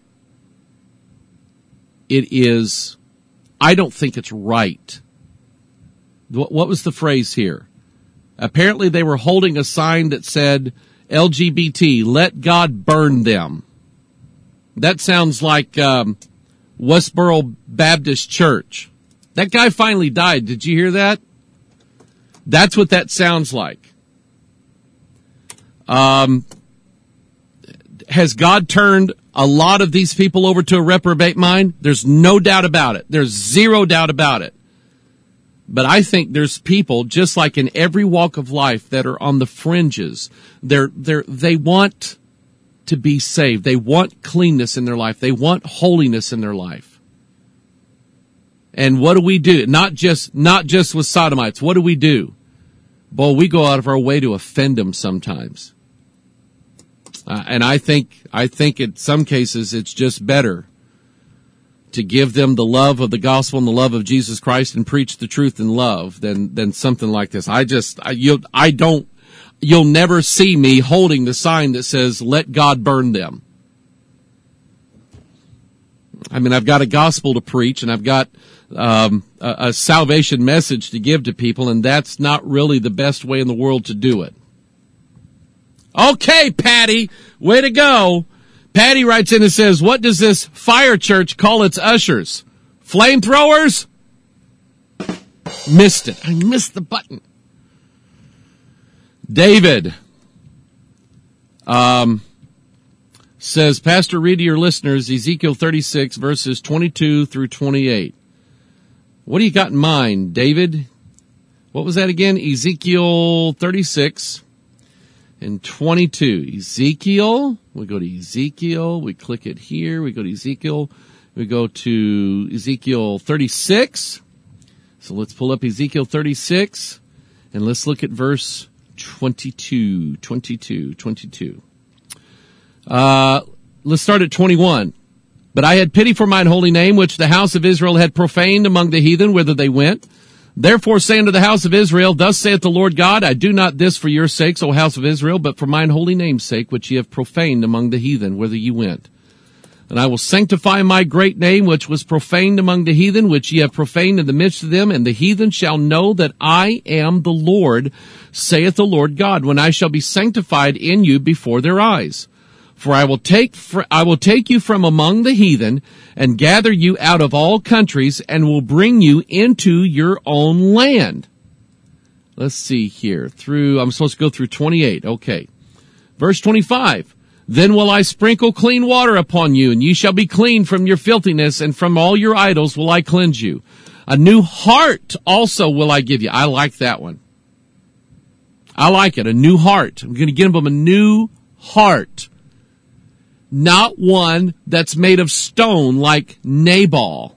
S1: it is, I don't think it's right. What, what was the phrase here? Apparently they were holding a sign that said, L G B T, let God burn them. That sounds like um, Westboro Baptist Church. That guy finally died. Did you hear that? That's what that sounds like. Um, has God turned a lot of these people over to a reprobate mind? There's no doubt about it. There's zero doubt about it. But I think there's people, just like in every walk of life, that are on the fringes. They're, they're, they want to be saved. They want cleanness in their life. They want holiness in their life. And what do we do? Not just, not just with sodomites. What do we do? Boy, we go out of our way to offend them sometimes. Uh, and I think, I think in some cases it's just better to give them the love of the gospel and the love of Jesus Christ and preach the truth in love than, than something like this. I just, I, you, I don't, you'll never see me holding the sign that says, let God burn them. I mean, I've got a gospel to preach and I've got, um, a, a salvation message to give to people, and that's not really the best way in the world to do it. Okay, Patty, way to go. Patty writes in and says, what does this fire church call its ushers? Flamethrowers? Missed it. I missed the button. David um, says, Pastor, read to your listeners Ezekiel thirty-six, verses twenty-two through twenty-eight. What do you got in mind, David? What was that again? Ezekiel thirty-six and twenty-two. Ezekiel, we go to Ezekiel, we click it here, we go to Ezekiel, We go to Ezekiel thirty-six. So let's pull up Ezekiel thirty-six, and let's look at verse twenty-two, twenty-two, twenty-two. Uh, let's start at twenty-one. But I had pity for mine holy name, which the house of Israel had profaned among the heathen, whither they went. Therefore say unto the house of Israel, Thus saith the Lord God, I do not this for your sakes, O house of Israel, but for mine holy name's sake, which ye have profaned among the heathen, whither ye went. And I will sanctify my great name, which was profaned among the heathen, which ye have profaned in the midst of them, and the heathen shall know that I am the Lord, saith the Lord God, when I shall be sanctified in you before their eyes. For I will take, I will take you from among the heathen, and gather you out of all countries, and will bring you into your own land. Let's see here. Through, I'm supposed to go through twenty-eight. Okay. Verse twenty-five. Then will I sprinkle clean water upon you, and ye shall be clean from your filthiness, and from all your idols will I cleanse you. A new heart also will I give you. I like that one. I like it. A new heart. I'm going to give them a new heart. Not one that's made of stone like Nabal.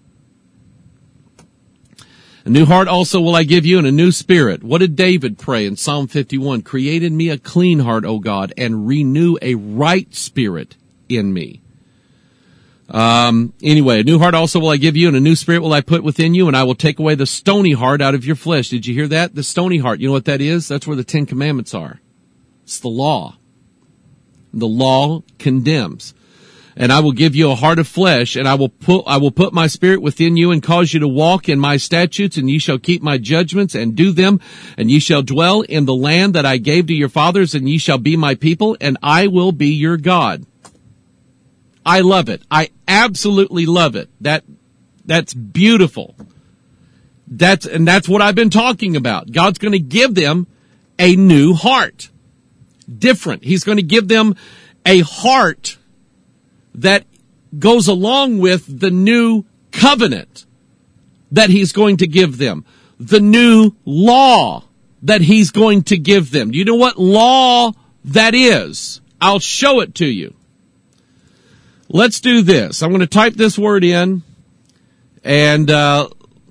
S1: A new heart also will I give you, and a new spirit. What did David pray in Psalm fifty-one? Create in me a clean heart, O God, and renew a right spirit in me. Um, anyway, a new heart also will I give you, and a new spirit will I put within you, and I will take away the stony heart out of your flesh. Did you hear that? The stony heart. You know what that is? That's where the Ten Commandments are. It's the law. The law condemns. And I will give you a heart of flesh, and I will put, I will put my spirit within you and cause you to walk in my statutes, and ye shall keep my judgments and do them, and ye shall dwell in the land that I gave to your fathers, and ye shall be my people, and I will be your God. I love it. I absolutely love it. That, that's beautiful. That's, and that's what I've been talking about. God's going to give them a new heart. Different. He's going to give them a heart that goes along with the new covenant that he's going to give them. The new law that he's going to give them. Do you know what law that is? I'll show it to you. Let's do this. I'm going to type this word in, and uh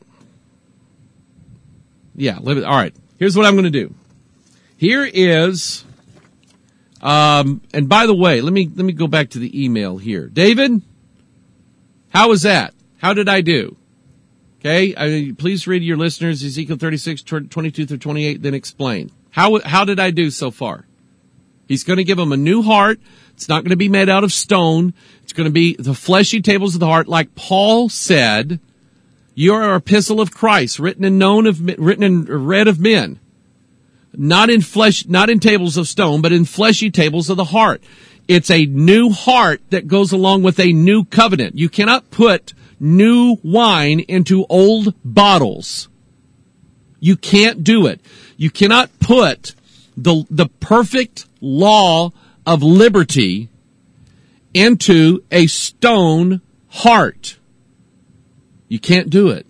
S1: yeah, all right. Here's what I'm going to do. Here is Um, and by the way, let me, let me go back to the email here. David, how was that? How did I do? Okay. I, please read to your listeners Ezekiel thirty-six, twenty-two through twenty-eight, then explain. How, how did I do so far? He's going to give them a new heart. It's not going to be made out of stone. It's going to be the fleshy tables of the heart. Like Paul said, you are an epistle of Christ, written and known of, written and read of men. Not in flesh, not in tables of stone, but in fleshy tables of the heart. It's a new heart that goes along with a new covenant. You cannot put new wine into old bottles. You can't do it. You cannot put the, the perfect law of liberty into a stone heart. You can't do it.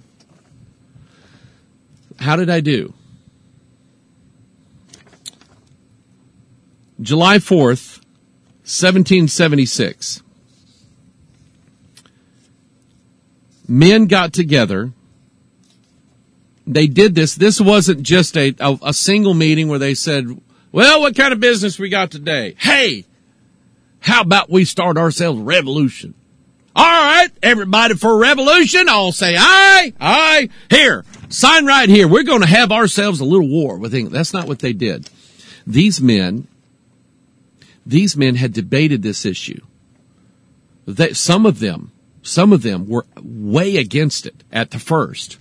S1: How did I do? July fourth, seventeen seventy-six. Men got together. They did this. This wasn't just a, a, a single meeting where they said, well, what kind of business we got today? Hey, how about we start ourselves a revolution? All right, everybody for a revolution, all say aye, aye. Here, sign right here. We're going to have ourselves a little war with England. That's not what they did. These men These men had debated this issue. They, some of them, some of them were way against it at the first.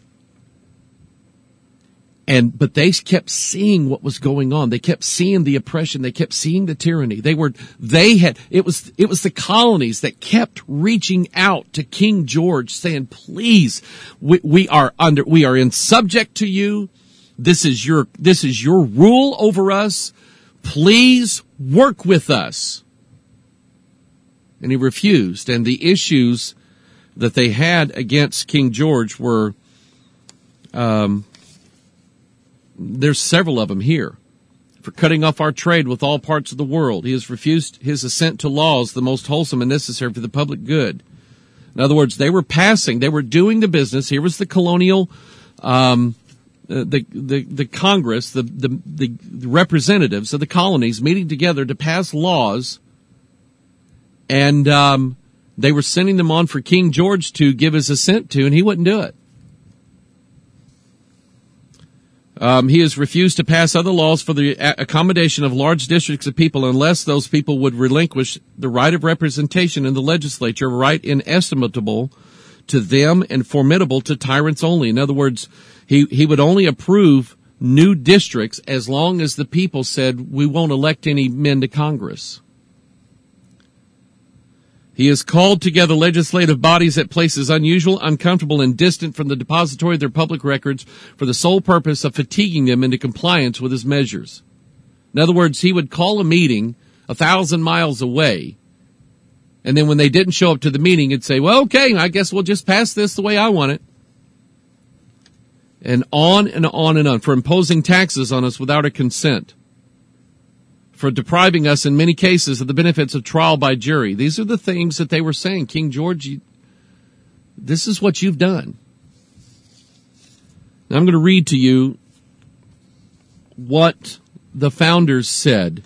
S1: And, but they kept seeing what was going on. They kept seeing the oppression. They kept seeing the tyranny. They were, they had, it was, it was the colonies that kept reaching out to King George saying, please, we, we are under, we are in subject to you. This is your, this is your rule over us. Please work with us. And he refused. And the issues that they had against King George were, um, there's several of them here. For cutting off our trade with all parts of the world. He has refused his assent to laws, the most wholesome and necessary for the public good. In other words, they were passing, they were doing the business. Here was the colonial, um, uh, the, the, the Congress, the, the, the representatives of the colonies meeting together to pass laws. And, um, they were sending them on for King George to give his assent to, and he wouldn't do it. Um, he has refused to pass other laws for the accommodation of large districts of people unless those people would relinquish the right of representation in the legislature, a right inestimable to them and formidable to tyrants only. In other words, he, he would only approve new districts as long as the people said, we won't elect any men to Congress. He has called together legislative bodies at places unusual, uncomfortable, and distant from the depository of their public records for the sole purpose of fatiguing them into compliance with his measures. In other words, he would call a meeting a thousand miles away, and then when they didn't show up to the meeting, he'd say, well, okay, I guess we'll just pass this the way I want it. And on and on and on, for imposing taxes on us without our consent, for depriving us in many cases of the benefits of trial by jury. These are the things that they were saying. King George, you, this is what you've done. Now I'm going to read to you what the founders said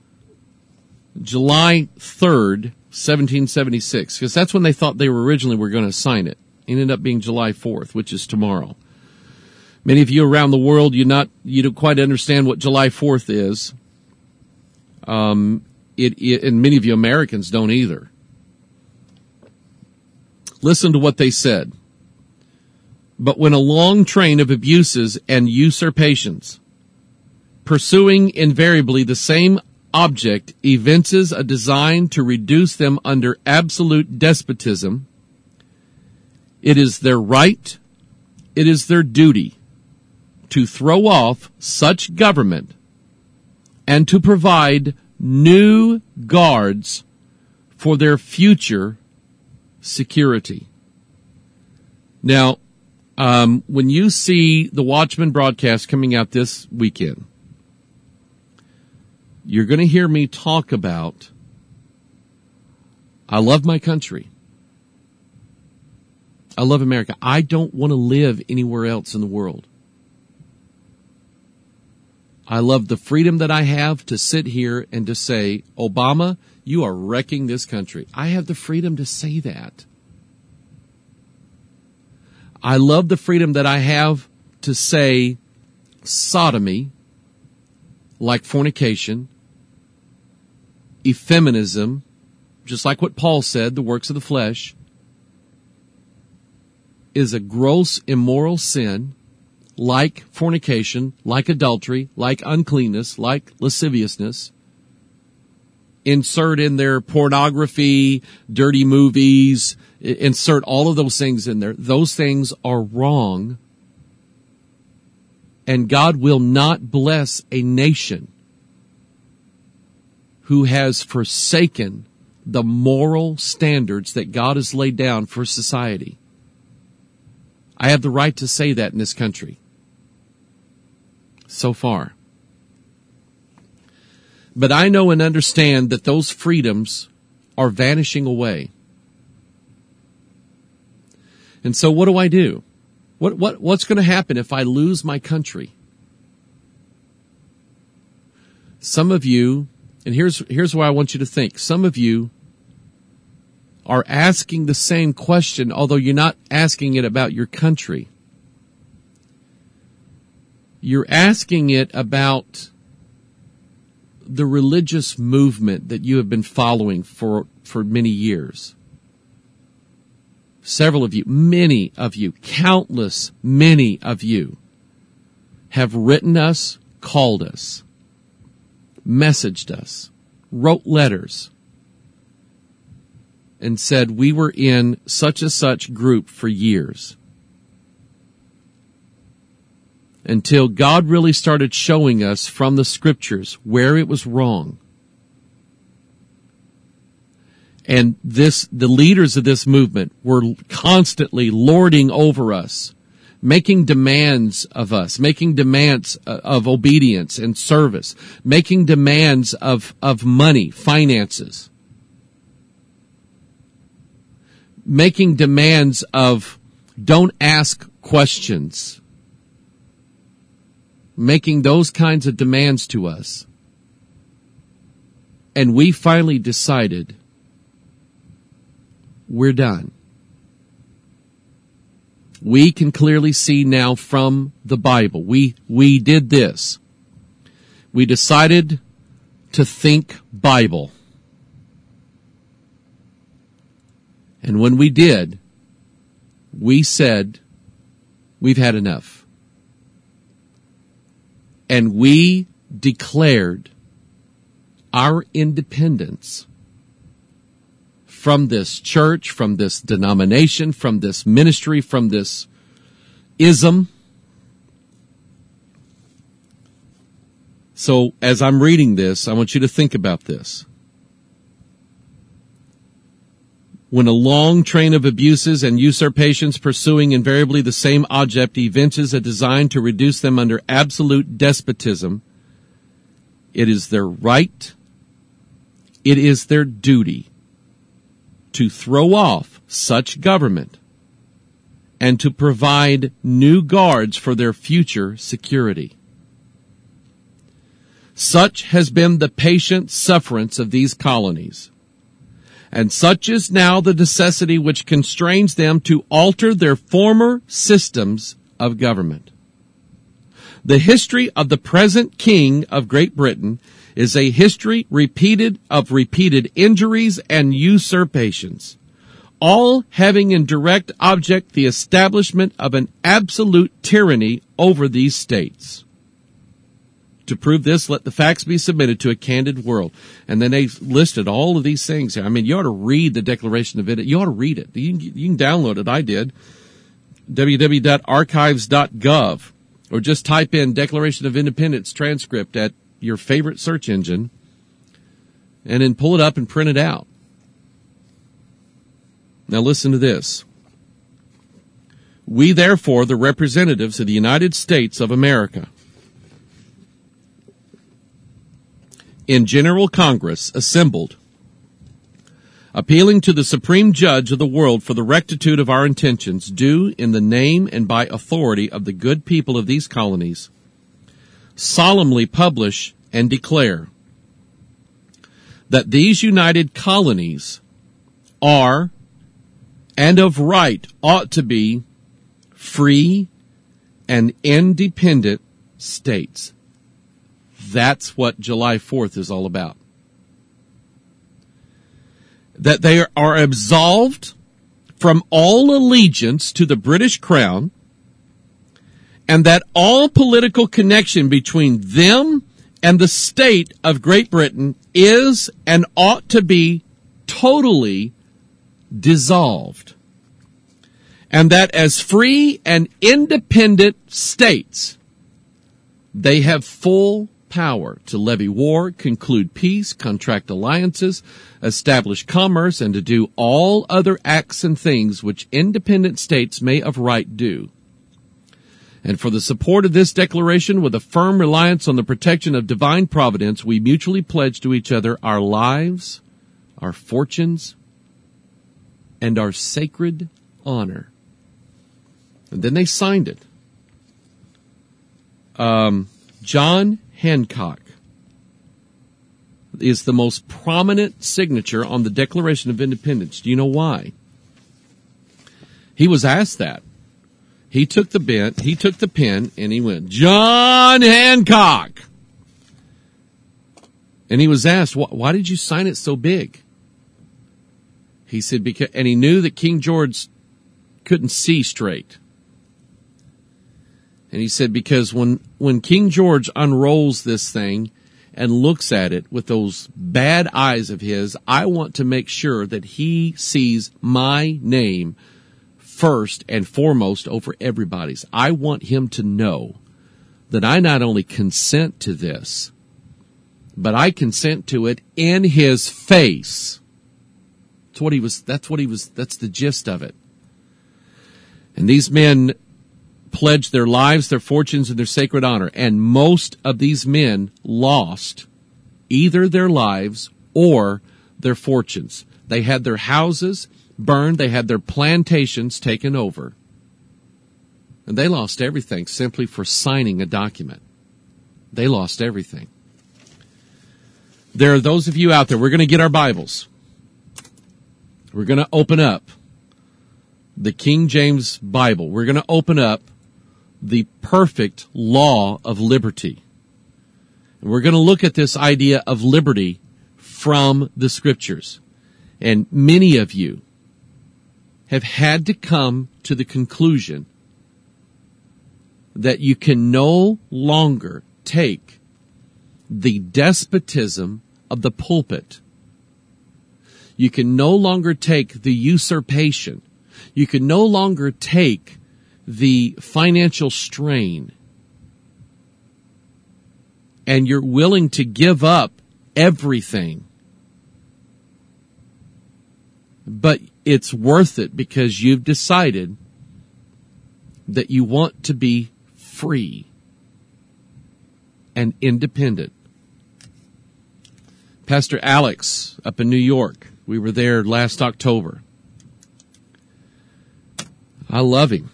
S1: July third, seventeen seventy-six, because that's when they thought they were originally were going to sign it. It ended up being July fourth, which is tomorrow. Many of you around the world, you not you don't quite understand what July fourth is. Um, it, it, and many of you Americans don't either. Listen to what they said. But when a long train of abuses and usurpations, pursuing invariably the same object, evinces a design to reduce them under absolute despotism, it is their right, it is their duty to throw off such government and to provide new guards for their future security. Now, um, when you see the Watchman broadcast coming out this weekend, you're going to hear me talk about, I love my country. I love America. I don't want to live anywhere else in the world. I love the freedom that I have to sit here and to say, Obama, you are wrecking this country. I have the freedom to say that. I love the freedom that I have to say sodomy, like fornication, effeminism, just like what Paul said, the works of the flesh, is a gross immoral sin, like fornication, like adultery, like uncleanness, like lasciviousness. Insert in there pornography, dirty movies, insert all of those things in there. Those things are wrong. And God will not bless a nation who has forsaken the moral standards that God has laid down for society. I have the right to say that in this country. So far. But I know and understand that those freedoms are vanishing away. And so what do I do? What, what, what's going to happen if I lose my country? Some of you, and here's, here's why I want you to think. Some of you are asking the same question, although you're not asking it about your country. You're asking it about the religious movement that you have been following for, for many years. Several of you, many of you, countless many of you have written us, called us, messaged us, wrote letters, and said we were in such and such group for years. Until God really started showing us from the scriptures where it was wrong. And this, the leaders of this movement were constantly lording over us, making demands of us, making demands of obedience and service, making demands of, of money, finances, making demands of don't ask questions, making those kinds of demands to us. And we finally decided we're done. We can clearly see now from the Bible. We, we did this. We decided to think Bible. And when we did, we said, we've had enough. And we declared our independence from this church, from this denomination, from this ministry, from this ism. So as I'm reading this, I want you to think about this. When a long train of abuses and usurpations pursuing invariably the same object evinces a design to reduce them under absolute despotism, it is their right, it is their duty to throw off such government and to provide new guards for their future security. Such has been the patient sufferance of these colonies, and such is now the necessity which constrains them to alter their former systems of government. The history of the present King of Great Britain is a history repeated of repeated injuries and usurpations, all having in direct object the establishment of an absolute tyranny over these states. To prove this, let the facts be submitted to a candid world. And then they listed all of these things. I mean, you ought to read the Declaration of Independence. You ought to read it. You can, you can download it. I did. w w w dot archives dot gov. Or just type in Declaration of Independence transcript at your favorite search engine and then pull it up and print it out. Now listen to this. We, therefore, the representatives of the United States of America, in General Congress assembled, appealing to the Supreme Judge of the world for the rectitude of our intentions, do, in the name and by authority of the good people of these colonies, solemnly publish and declare that these united colonies are, and of right ought to be, free and independent states. That's what July fourth is all about. That they are absolved from all allegiance to the British Crown, and that all political connection between them and the state of Great Britain is and ought to be totally dissolved. And that as free and independent states, they have full power to levy war, conclude peace, contract alliances, establish commerce, and to do all other acts and things which independent states may of right do. And for the support of this declaration, with a firm reliance on the protection of divine providence, we mutually pledge to each other our lives, our fortunes, and our sacred honor. And then they signed it. Um, John Hancock is the most prominent signature on the Declaration of Independence. Do you know why? He was asked that. He took the pen, he took the pen, and he went, John Hancock. And he was asked, why did you sign it so big? He said, because, and he knew that King George couldn't see straight. And he said, because when, when King George unrolls this thing and looks at it with those bad eyes of his, I want to make sure that he sees my name first and foremost over everybody's. I want him to know that I not only consent to this, but I consent to it in his face. That's what he was, that's what he was, that's the gist of it. And these men pledged their lives, their fortunes, and their sacred honor. And most of these men lost either their lives or their fortunes. They had their houses burned. They had their plantations taken over. And they lost everything simply for signing a document. They lost everything. There are those of you out there, we're going to get our Bibles. We're going to open up the King James Bible. We're going to open up the perfect law of liberty. And we're going to look at this idea of liberty from the Scriptures. And many of you have had to come to the conclusion that you can no longer take the despotism of the pulpit. You can no longer take the usurpation. You can no longer take the financial strain. And you're willing to give up everything. But it's worth it because you've decided that you want to be free and independent. Pastor Alex up in New York, we were there last October. I love him.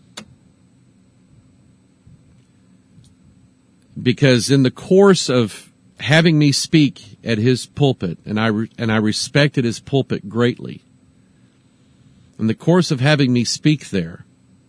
S1: Because in the course of having me speak at his pulpit, and I re- and I respected his pulpit greatly, in the course of having me speak there,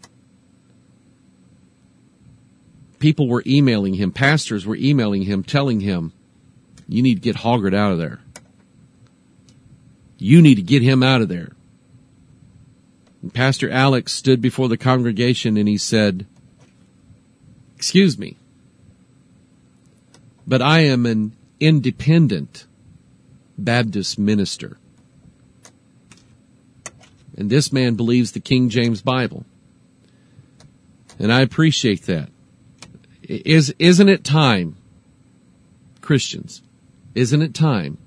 S1: people were emailing him, pastors were emailing him, telling him, you need to get Hoggard out of there. You need to get him out of there. And Pastor Alex stood before the congregation and he said, excuse me, but I am an independent Baptist minister. And this man believes the King James Bible. And I appreciate that. Is, isn't it time, Christians, isn't it time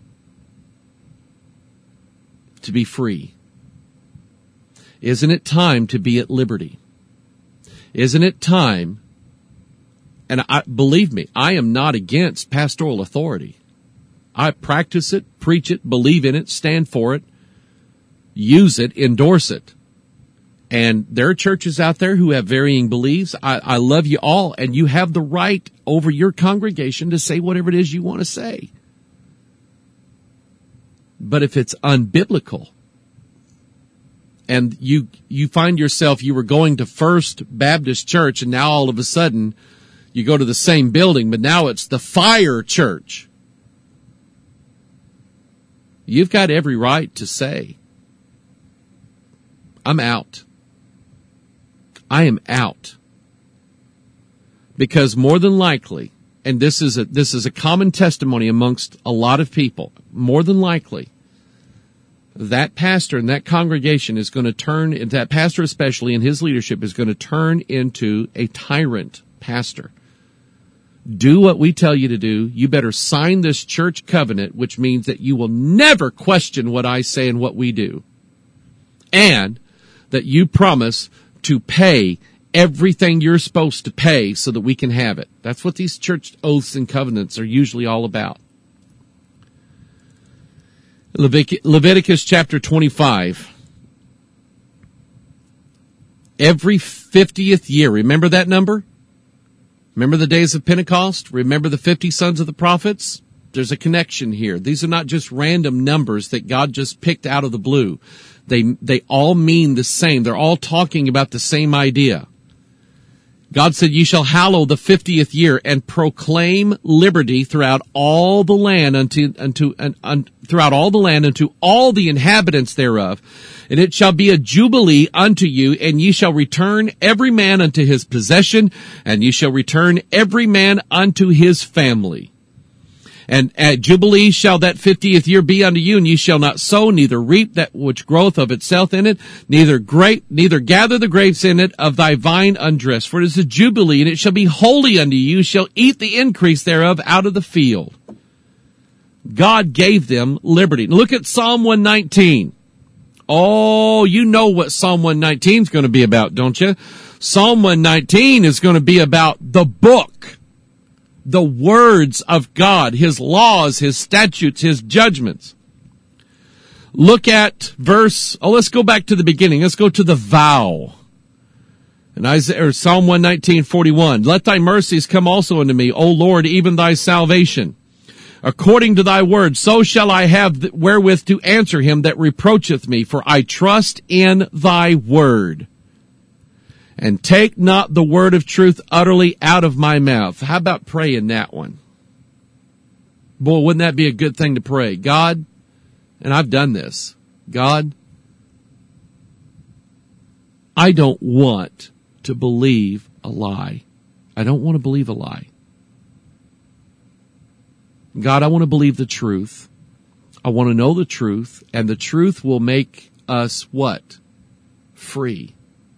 S1: to be free? Isn't it time to be at liberty? Isn't it time, and I, believe me, I am not against pastoral authority. I practice it, preach it, believe in it, stand for it, use it, endorse it. And there are churches out there who have varying beliefs. I, I love you all, and you have the right over your congregation to say whatever it is you want to say. But if it's unbiblical, and you you find yourself, you were going to First Baptist Church, and now all of a sudden you go to the same building, but now it's the Fire Church. You've got every right to say, I'm out. I am out. Because more than likely, and this is a, this is a common testimony amongst a lot of people, more than likely, that pastor and that congregation is going to turn, that pastor especially in his leadership is going to turn into a tyrant pastor. Do what we tell you to do. You better sign this church covenant, which means that you will never question what I say and what we do. And that you promise to pay everything you're supposed to pay so that we can have it. That's what these church oaths and covenants are usually all about. Levit- Leviticus chapter twenty-five. Every fiftieth year, remember that number? Remember the days of Pentecost? Remember the fifty sons of the prophets? There's a connection here. These are not just random numbers that God just picked out of the blue. They, they all mean the same. They're all talking about the same idea. God said, "You shall hallow the fiftieth year and proclaim liberty throughout all the land unto, unto, un, un, throughout all the land unto all the inhabitants thereof. And it shall be a jubilee unto you, and ye shall return every man unto his possession, and ye shall return every man unto his family. And at Jubilee shall that fiftieth year be unto you, and ye shall not sow, neither reap that which groweth of itself in it, neither grape, neither gather the grapes in it of thy vine undressed. For it is a Jubilee, and it shall be holy unto you. You shall eat the increase thereof out of the field." God gave them liberty. Look at Psalm one nineteen. Oh, you know what Psalm one nineteen is going to be about, don't you? Psalm one nineteen is going to be about the book. The words of God, His laws, His statutes, His judgments. Look at verse, oh, let's go back to the beginning. Let's go to the vow. In Isaiah, or Psalm one nineteen, forty-one. Let thy mercies come also unto me, O Lord, even thy salvation. According to thy word, so shall I have wherewith to answer him that reproacheth me, for I trust in thy word. And take not the word of truth utterly out of my mouth. How about praying that one? Boy, wouldn't that be a good thing to pray? God, and I've done this, God, I don't want to believe a lie. I don't want to believe a lie. God, I want to believe the truth. I want to know the truth, and the truth will make us what? Free.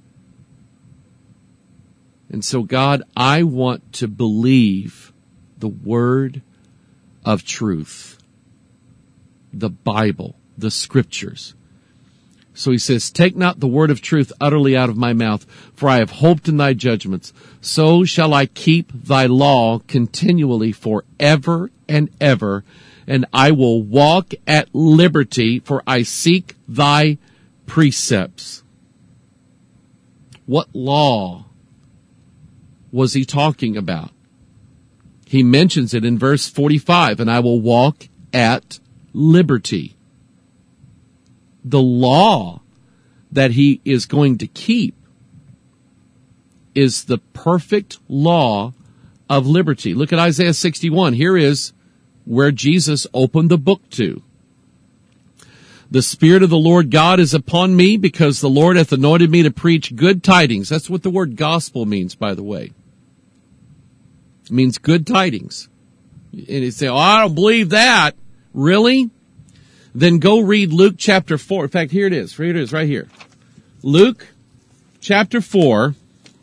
S1: And so, God, I want to believe the word of truth, the Bible, the scriptures. So he says, take not the word of truth utterly out of my mouth, for I have hoped in thy judgments. So shall I keep thy law continually forever and ever, and I will walk at liberty, for I seek thy precepts. What law was he talking about? He mentions it in verse forty-five, and I will walk at liberty. The law that he is going to keep is the perfect law of liberty. Look at Isaiah sixty-one. Here is where Jesus opened the book to. The Spirit of the Lord God is upon me, because the Lord hath anointed me to preach good tidings. That's what the word gospel means, by the way. It means good tidings. And you say, oh, I don't believe that. Really? Then go read Luke chapter four. In fact, here it is. Here it is, right here. Luke chapter four,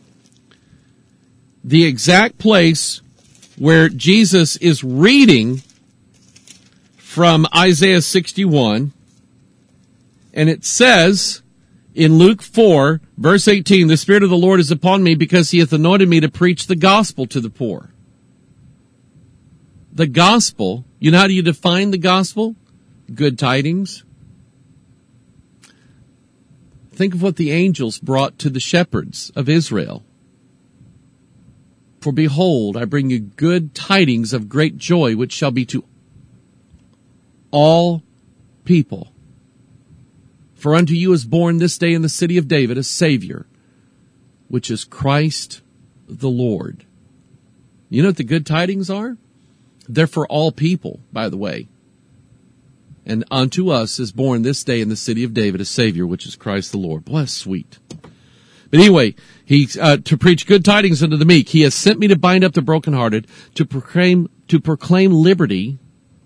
S1: the exact place where Jesus is reading from Isaiah sixty-one. And it says in Luke four, verse eighteen, the Spirit of the Lord is upon me, because he hath anointed me to preach the gospel to the poor. The gospel, you know how do you define the gospel? Good tidings. Think of what the angels brought to the shepherds of Israel. For behold, I bring you good tidings of great joy, which shall be to all people. For unto you is born this day in the city of David a Savior, which is Christ the Lord. You know what the good tidings are? They're for all people, by the way. And unto us is born this day in the city of David a Savior, which is Christ the Lord. Boy, that's sweet. But anyway, he uh, to preach good tidings unto the meek. He has sent me to bind up the brokenhearted, to proclaim to proclaim liberty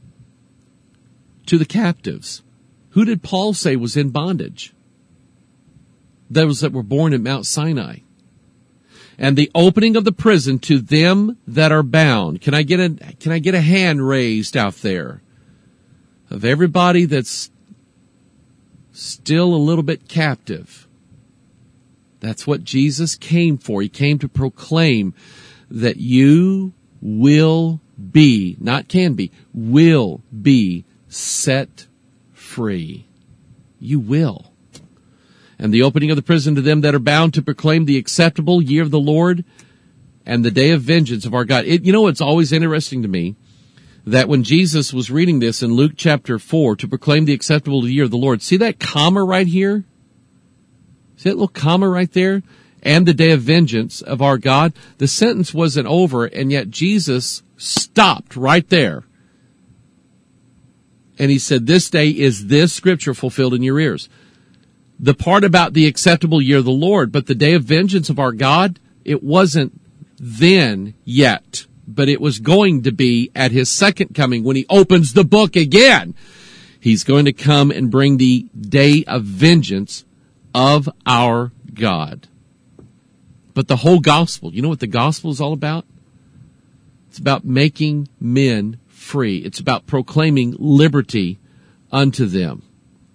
S1: to the captives. Who did Paul say was in bondage? Those that were born at Mount Sinai. And the opening of the prison to them that are bound. Can I get a can I get a hand raised out there of everybody that's still a little bit captive? That's what Jesus came for. He came to proclaim that you will be, not can be, will be set free. You will. And the opening of the prison to them that are bound, to proclaim the acceptable year of the Lord and the day of vengeance of our God. It, you know, it's always interesting to me that when Jesus was reading this in Luke chapter four, to proclaim the acceptable year of the Lord, see that comma right here? See that little comma right there? And the day of vengeance of our God. The sentence wasn't over, and yet Jesus stopped right there. And he said, this day is this scripture fulfilled in your ears. The part about the acceptable year of the Lord, but the day of vengeance of our God, it wasn't then yet, but it was going to be at his second coming when he opens the book again. He's going to come and bring the day of vengeance of our God. But the whole gospel, you know what the gospel is all about? It's about making men free. It's about proclaiming liberty unto them.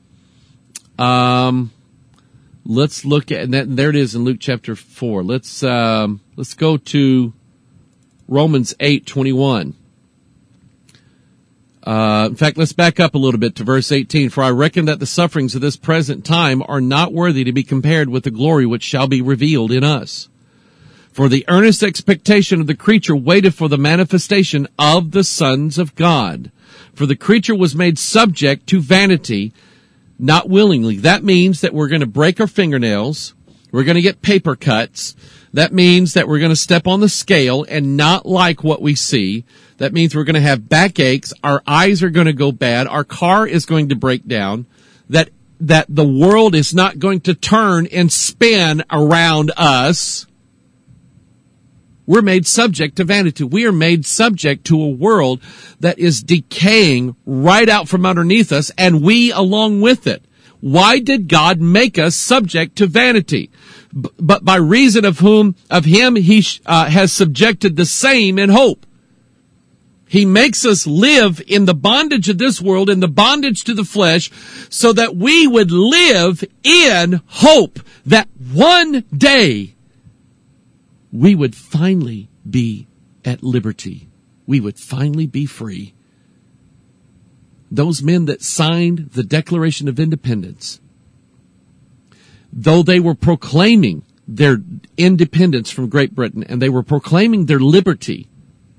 S1: Um, let's look at, and that, there it is in Luke chapter four. Let's, um, let's go to Romans eight twenty-one. Uh, in fact, let's back up a little bit to verse eighteen. For I reckon that the sufferings of this present time are not worthy to be compared with the glory which shall be revealed in us. For the earnest expectation of the creature waiteth for the manifestation of the sons of God. For the creature was made subject to vanity, not willingly. That means that we're going to break our fingernails. We're going to get paper cuts. That means that we're going to step on the scale and not like what we see. That means we're going to have backaches. Our eyes are going to go bad. Our car is going to break down. That, that the world is not going to turn and spin around us. We're made subject to vanity. We are made subject to a world that is decaying right out from underneath us, and we along with it. Why did God make us subject to vanity? B- but by reason of whom, of him, he uh, has subjected the same in hope. He makes us live in the bondage of this world, in the bondage to the flesh, so that we would live in hope that one day we would finally be at liberty. We would finally be free. Those men that signed the Declaration of Independence, though they were proclaiming their independence from Great Britain and they were proclaiming their liberty,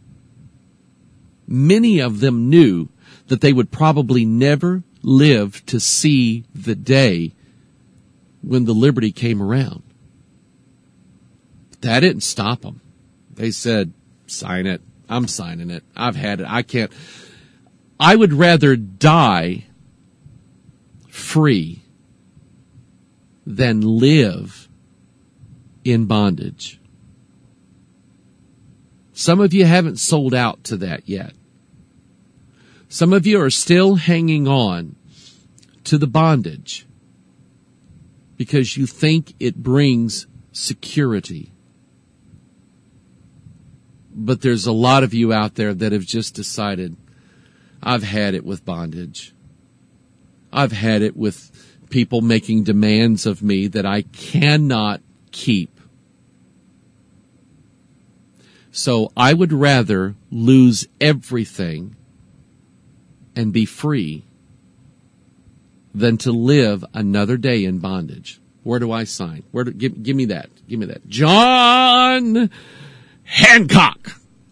S1: many of them knew that they would probably never live to see the day when the liberty came around. But that didn't stop them. They said, sign it. I'm signing it. I've had it. I can't. I would rather die free than live in bondage. Some of you haven't sold out to that yet. Some of you are still hanging on to the bondage because you think it brings security. But there's a lot of you out there that have just decided, I've had it with bondage. I've had it with people making demands of me that I cannot keep. So I would rather lose everything and be free than to live another day in bondage. Where do I sign? Where do, give, give me that. Give me that. John Hancock.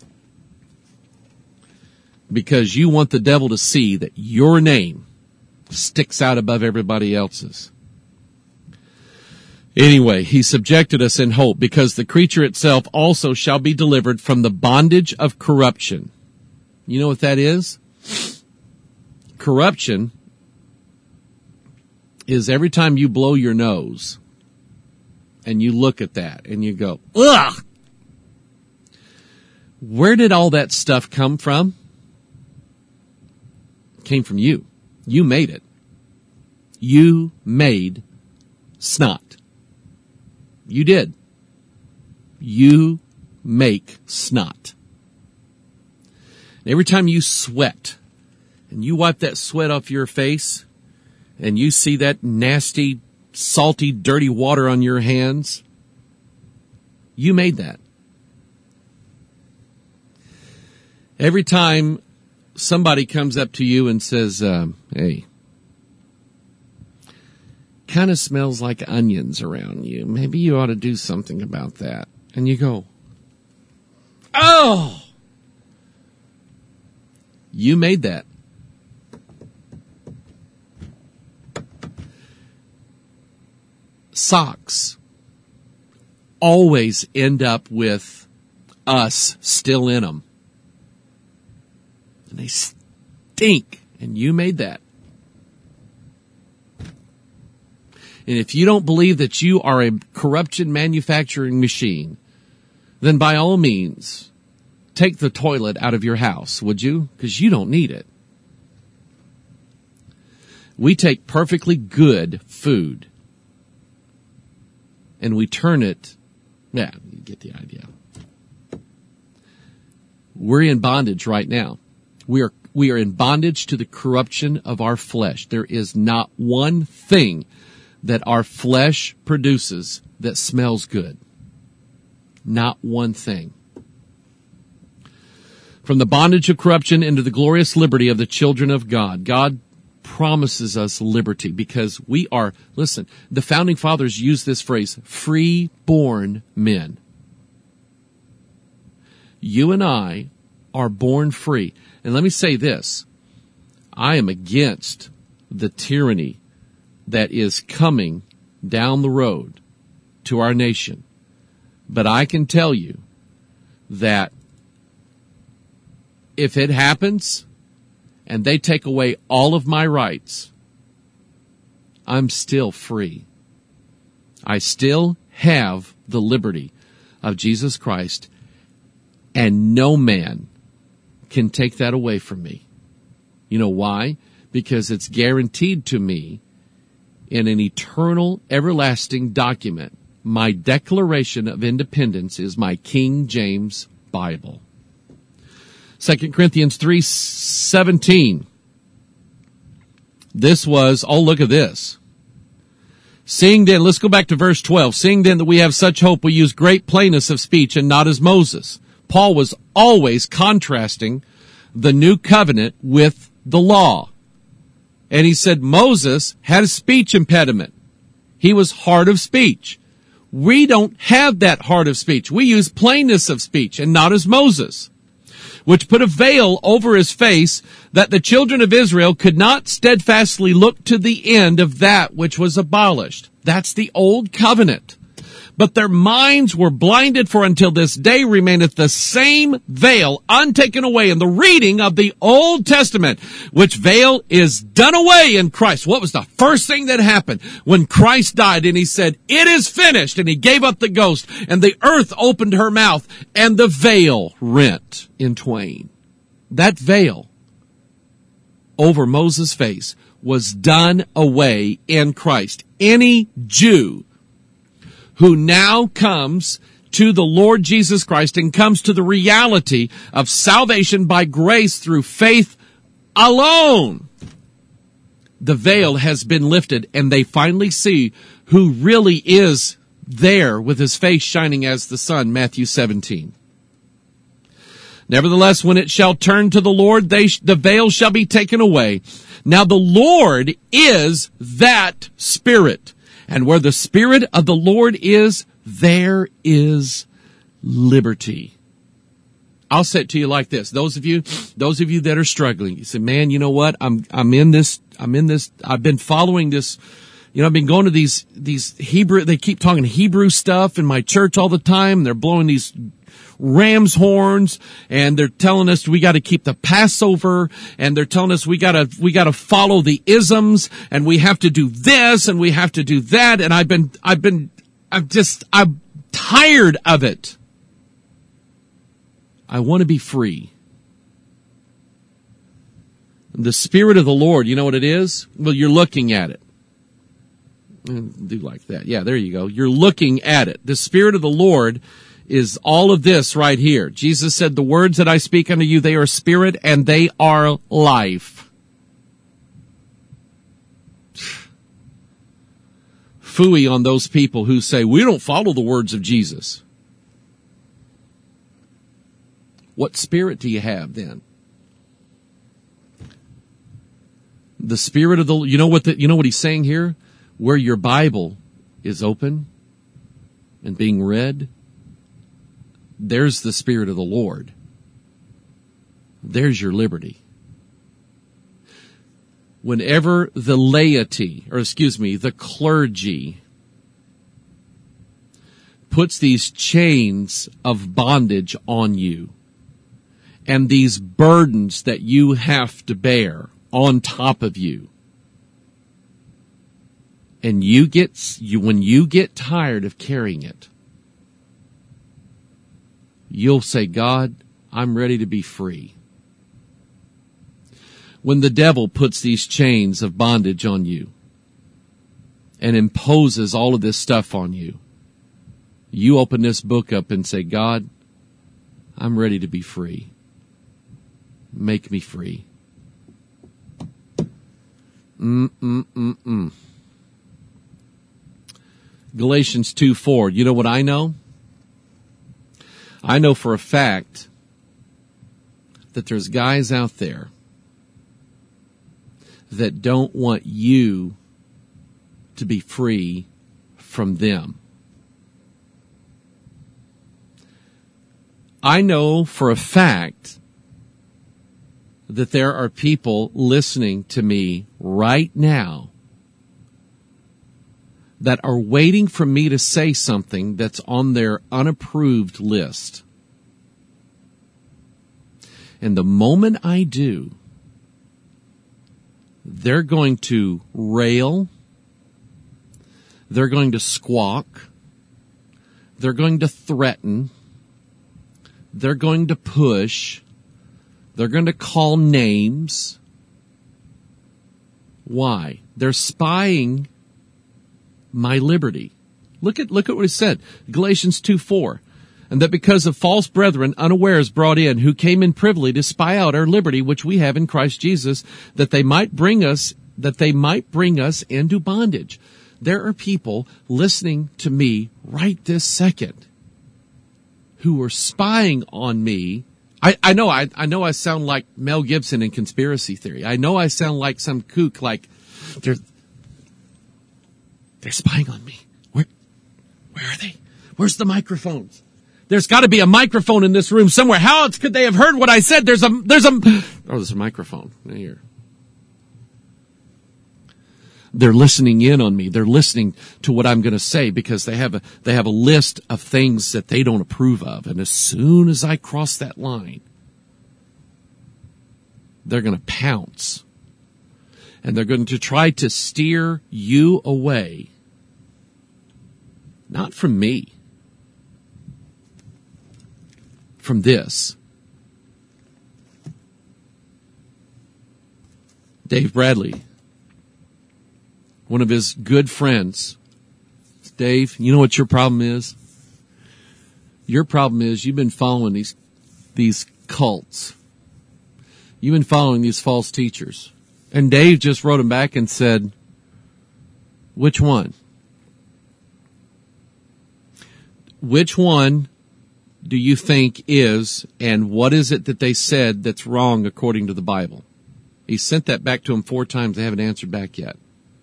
S1: Because you want the devil to see that your name sticks out above everybody else's. Anyway, he subjected us in hope because the creature itself also shall be delivered from the bondage of corruption. You know what that is? Corruption is every time you blow your nose and you look at that and you go, ugh! Where did all that stuff come from? It came from you. You made it. You made snot. You did. You make snot. Every time you sweat and you wipe that sweat off your face and you see that nasty, salty, dirty water on your hands, you made that. Every time somebody comes up to you and says, um, hey, kind of smells like onions around you. Maybe you ought to do something about that. And you go, oh, you made that. Socks always end up with us still in them. And they stink. And you made that. And if you don't believe that you are a corruption manufacturing machine, then by all means, take the toilet out of your house, would you? Because you don't need it. We take perfectly good food and we turn it, yeah, you get the idea. We're in bondage right now. We are, we are in bondage to the corruption of our flesh. There is not one thing that our flesh produces that smells good. Not one thing. from the bondage of corruption into the glorious liberty of the children of God. God promises us liberty because we are, listen, the founding fathers used this phrase, free-born men. You and I are born free. And let me say this, I am against the tyranny that is coming down the road to our nation. But I can tell you that if it happens and they take away all of my rights, I'm still free. I still have the liberty of Jesus Christ, and no man can take that away from me. You know why? Because it's guaranteed to me in an eternal, everlasting document. My Declaration of Independence is my King James Bible. Second Corinthians three seventeen. This was, oh, look at this. Seeing then, let's go back to verse twelve. Seeing then that we have such hope, we use great plainness of speech and not as Moses. Paul was always contrasting the new covenant with the law. And he said Moses had a speech impediment. He was hard of speech. We don't have that hard of speech. We use plainness of speech and not as Moses, which put a veil over his face that the children of Israel could not steadfastly look to the end of that which was abolished. That's the old covenant. But their minds were blinded, for until this day remaineth the same veil untaken away in the reading of the Old Testament, which veil is done away in Christ. What was the first thing that happened when Christ died and he said, it is finished, and he gave up the ghost, and the earth opened her mouth, and the veil rent in twain. That veil over Moses' face was done away in Christ. Any Jew who now comes to the Lord Jesus Christ and comes to the reality of salvation by grace through faith alone, the veil has been lifted, and they finally see who really is there with his face shining as the sun, Matthew seventeen. Nevertheless, when it shall turn to the Lord, they sh- the veil shall be taken away. Now the Lord is that Spirit. And where the Spirit of the Lord is, there is liberty. I'll say it to you like this. Those of you, those of you that are struggling, you say, man, you know what? I'm, I'm in this, I'm in this, I've been following this, you know, I've been going to these, these Hebrew, they keep talking Hebrew stuff in my church all the time. They're blowing these ram's horns, and they're telling us we got to keep the Passover, and they're telling us we got to we got to follow the isms, and we have to do this, and we have to do that. And I've been I've been I'm just I'm tired of it. I want to be free. The Spirit of the Lord, you know what it is? Well, you're looking at it. Do like that. Yeah, there you go. You're looking at it. The Spirit of the Lord is all of this right here. Jesus said, the words that I speak unto you, they are spirit and they are life. Phooey on those people who say, we don't follow the words of Jesus. What spirit do you have then? The Spirit of the, you know what the, you know what he's saying here? Where your Bible is open and being read, there's the Spirit of the Lord. There's your liberty. Whenever the laity, or excuse me, the clergy puts these chains of bondage on you and these burdens that you have to bear on top of you, and you get, you, when you get tired of carrying it, you'll say, God, I'm ready to be free. When the devil puts these chains of bondage on you and imposes all of this stuff on you, you open this book up and say, God, I'm ready to be free. Make me free. Mm-mm-mm-mm. Galatians two four. You know what I know? I know for a fact, that there's guys out there that don't want you to be free from them. I know for a fact that there are people listening to me right now that are waiting for me to say something that's on their unapproved list. And the moment I do, they're going to rail, they're going to squawk, they're going to threaten, they're going to push, they're going to call names. Why? They're spying my liberty. Look at, look at what he said. Galatians two four. And that because of false brethren unawares brought in, who came in privily to spy out our liberty, which we have in Christ Jesus, that they might bring us, that they might bring us into bondage. There are people listening to me right this second who are spying on me. I, I know, I, I know I sound like Mel Gibson in Conspiracy Theory. I know I sound like some kook, like they're, they're spying on me. Where, where are they? Where's the microphones? There's got to be a microphone in this room somewhere. How else could they have heard what I said? There's a, there's a, oh, there's a microphone here. They're listening in on me. They're listening to what I'm going to say because they have a, they have a list of things that they don't approve of. And as soon as I cross that line, they're going to pounce. And they're going to try to steer you away. Not from me. From this. Dave Bradley, one of his good friends. Dave, you know what your problem is? Your problem is you've been following these, these cults. You've been following these false teachers. And Dave just wrote him back and said, which one? Which one do you think is, and what is it that they said that's wrong according to the Bible? He sent that back to him four times. They haven't answered back yet.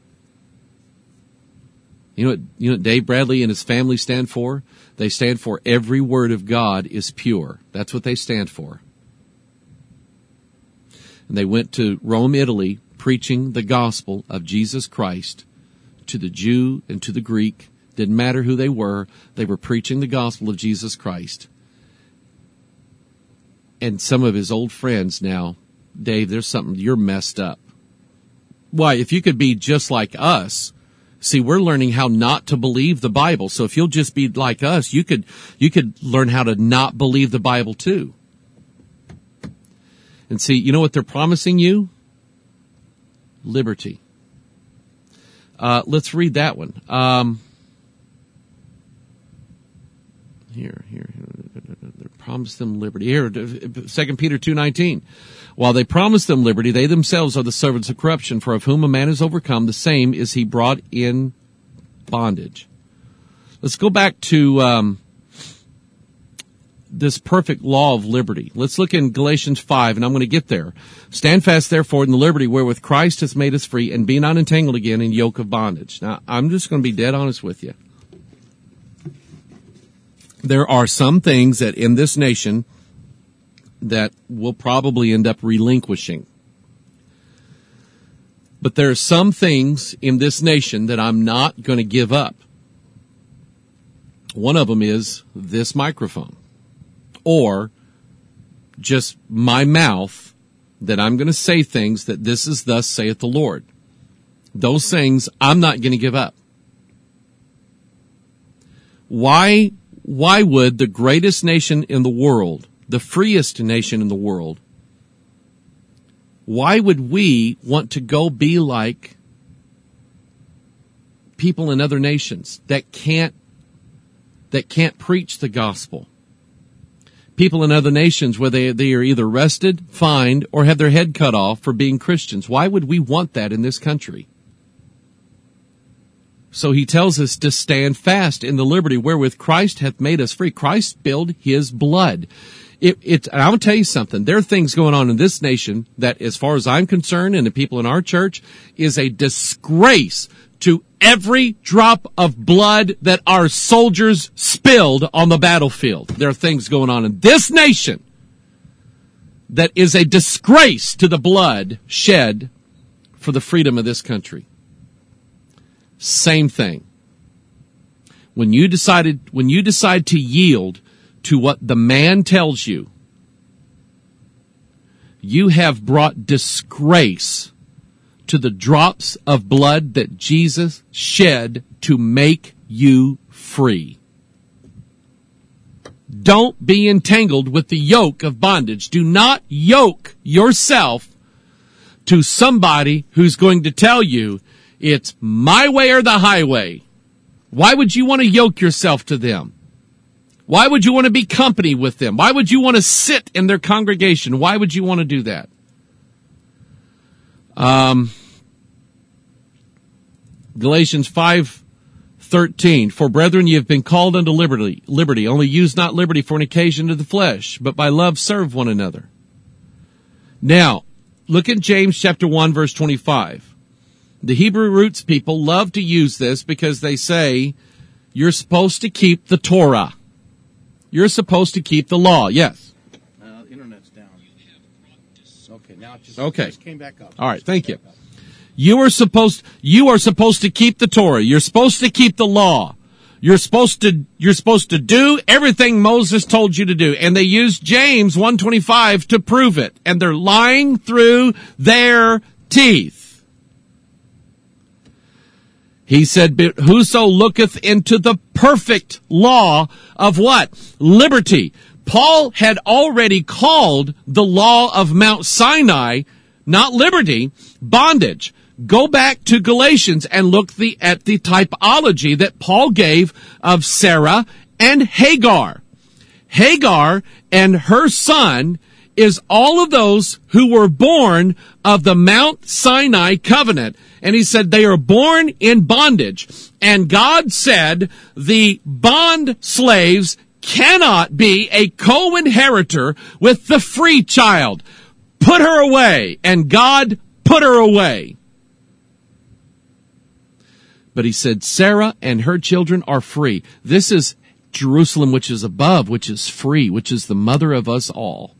S1: You know what, you know what Dave Bradley and his family stand for? They stand for every word of God is pure. That's what they stand for. And they went to Rome, Italy, preaching the gospel of Jesus Christ to the Jew and to the Greek. Didn't matter who they were. They were preaching the gospel of Jesus Christ. And some of his old friends now, Dave, there's something, you're messed up. Why, if you could be just like us, see, we're learning how not to believe the Bible. So if you'll just be like us, you could, you could learn how to not believe the Bible too. And see, you know what they're promising you? Liberty. Uh, let's read that one. Um, here, here, here. They promised them liberty. Here, Second Peter two nineteen. While they promise them liberty, they themselves are the servants of corruption, for of whom a man is overcome, the same is he brought in bondage. Let's go back to um, this perfect law of liberty. Let's look in Galatians five, and I'm going to get there. Stand fast, therefore, in the liberty wherewith Christ has made us free, and be not entangled again in yoke of bondage. Now, I'm just going to be dead honest with you. There are some things that in this nation that we'll probably end up relinquishing. But there are some things in this nation that I'm not going to give up. One of them is this microphone. Or just my mouth, that I'm going to say things that this is thus saith the Lord. Those things I'm not going to give up. Why, why would the greatest nation in the world, the freest nation in the world, why would we want to go be like people in other nations that can't, that can't preach the gospel? People in other nations where they, they are either arrested, fined, or have their head cut off for being Christians. Why would we want that in this country? So he tells us to stand fast in the liberty wherewith Christ hath made us free. Christ spilled his blood. It, it, and I will tell you something. There are things going on in this nation that, as far as I'm concerned, and the people in our church, is a disgrace to every drop of blood that our soldiers spilled on the battlefield. There are things going on in this nation that is a disgrace to the blood shed for the freedom of this country. Same thing. When you decided, when you decide to yield to what the man tells you, you have brought disgrace to the drops of blood that Jesus shed to make you free. Don't be entangled with the yoke of bondage. Do not yoke yourself to somebody who's going to tell you it's my way or the highway. Why would you want to yoke yourself to them? Why would you want to be company with them? Why would you want to sit in their congregation? Why would you want to do that? Um, Galatians five thirteen. For brethren, ye have been called unto liberty. Liberty. Only use not liberty for an occasion to the flesh, but by love serve one another. Now, look at James chapter one, verse twenty-five. The Hebrew roots people love to use this because they say you're supposed to keep the Torah. You're supposed to keep the law. Yes.
S2: Uh, the internet's down. Okay, now it just,
S1: okay.
S2: it just came back up.
S1: All right, thank you. You are supposed you are supposed to keep the Torah. You're supposed to keep the law. You're supposed to you're supposed to do everything Moses told you to do. And they use James one twenty-five to prove it. And they're lying through their teeth. He said, but whoso looketh into the perfect law of what? Liberty. Paul had already called the law of Mount Sinai, not liberty, bondage. Go back to Galatians and look the, at the typology that Paul gave of Sarah and Hagar. Hagar and her son is all of those who were born of the Mount Sinai covenant. And he said they are born in bondage. And God said the bond slaves cannot be a co-inheritor with the free child. Put her away. And God put her away. But he said Sarah and her children are free. This is Jerusalem, which is above, which is free, which is the mother of us all.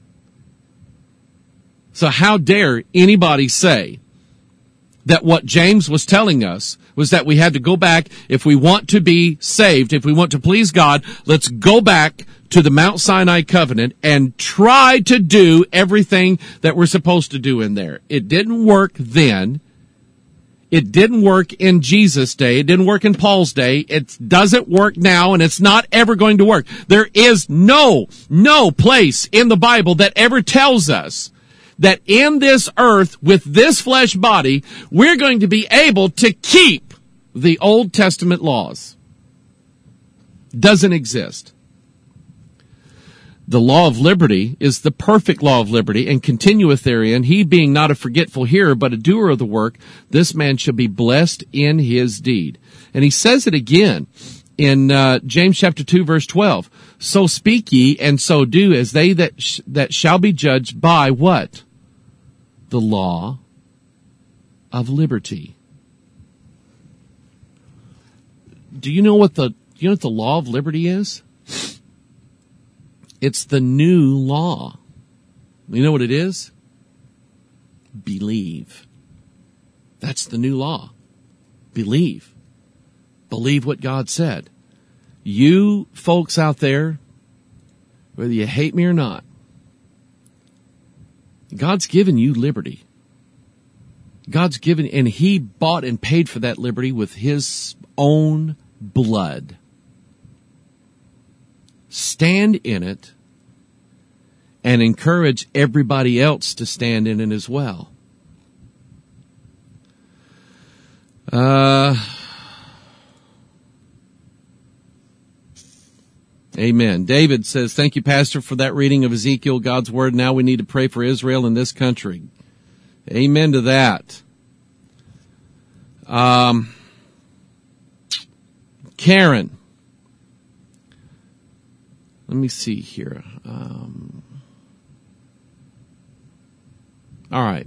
S1: So how dare anybody say that what James was telling us was that we had to go back, if we want to be saved, if we want to please God, let's go back to the Mount Sinai covenant and try to do everything that we're supposed to do in there. It didn't work then. It didn't work in Jesus' day. It didn't work in Paul's day. It doesn't work now, and it's not ever going to work. There is no, no place in the Bible that ever tells us that in this earth, with this flesh body, we're going to be able to keep the Old Testament laws. Doesn't exist. The law of liberty is the perfect law of liberty, and continueth therein, he being not a forgetful hearer, but a doer of the work, this man shall be blessed in his deed. And he says it again in uh, James chapter two, verse twelve. So speak ye, and so do, as they that sh- that shall be judged by what? The law of liberty. Do you know what the do you know what the law of liberty is? It's the new law. You know what it is? Believe. That's the new law. Believe. Believe what God said. You folks out there, whether you hate me or not, God's given you liberty. God's given, and He bought and paid for that liberty with His own blood. Stand in it and encourage everybody else to stand in it as well. Uh, amen. David says, thank you, Pastor, for that reading of Ezekiel, God's Word. Now we need to pray for Israel in this country. Amen to that. Um, Karen. Let me see here. Um, All right.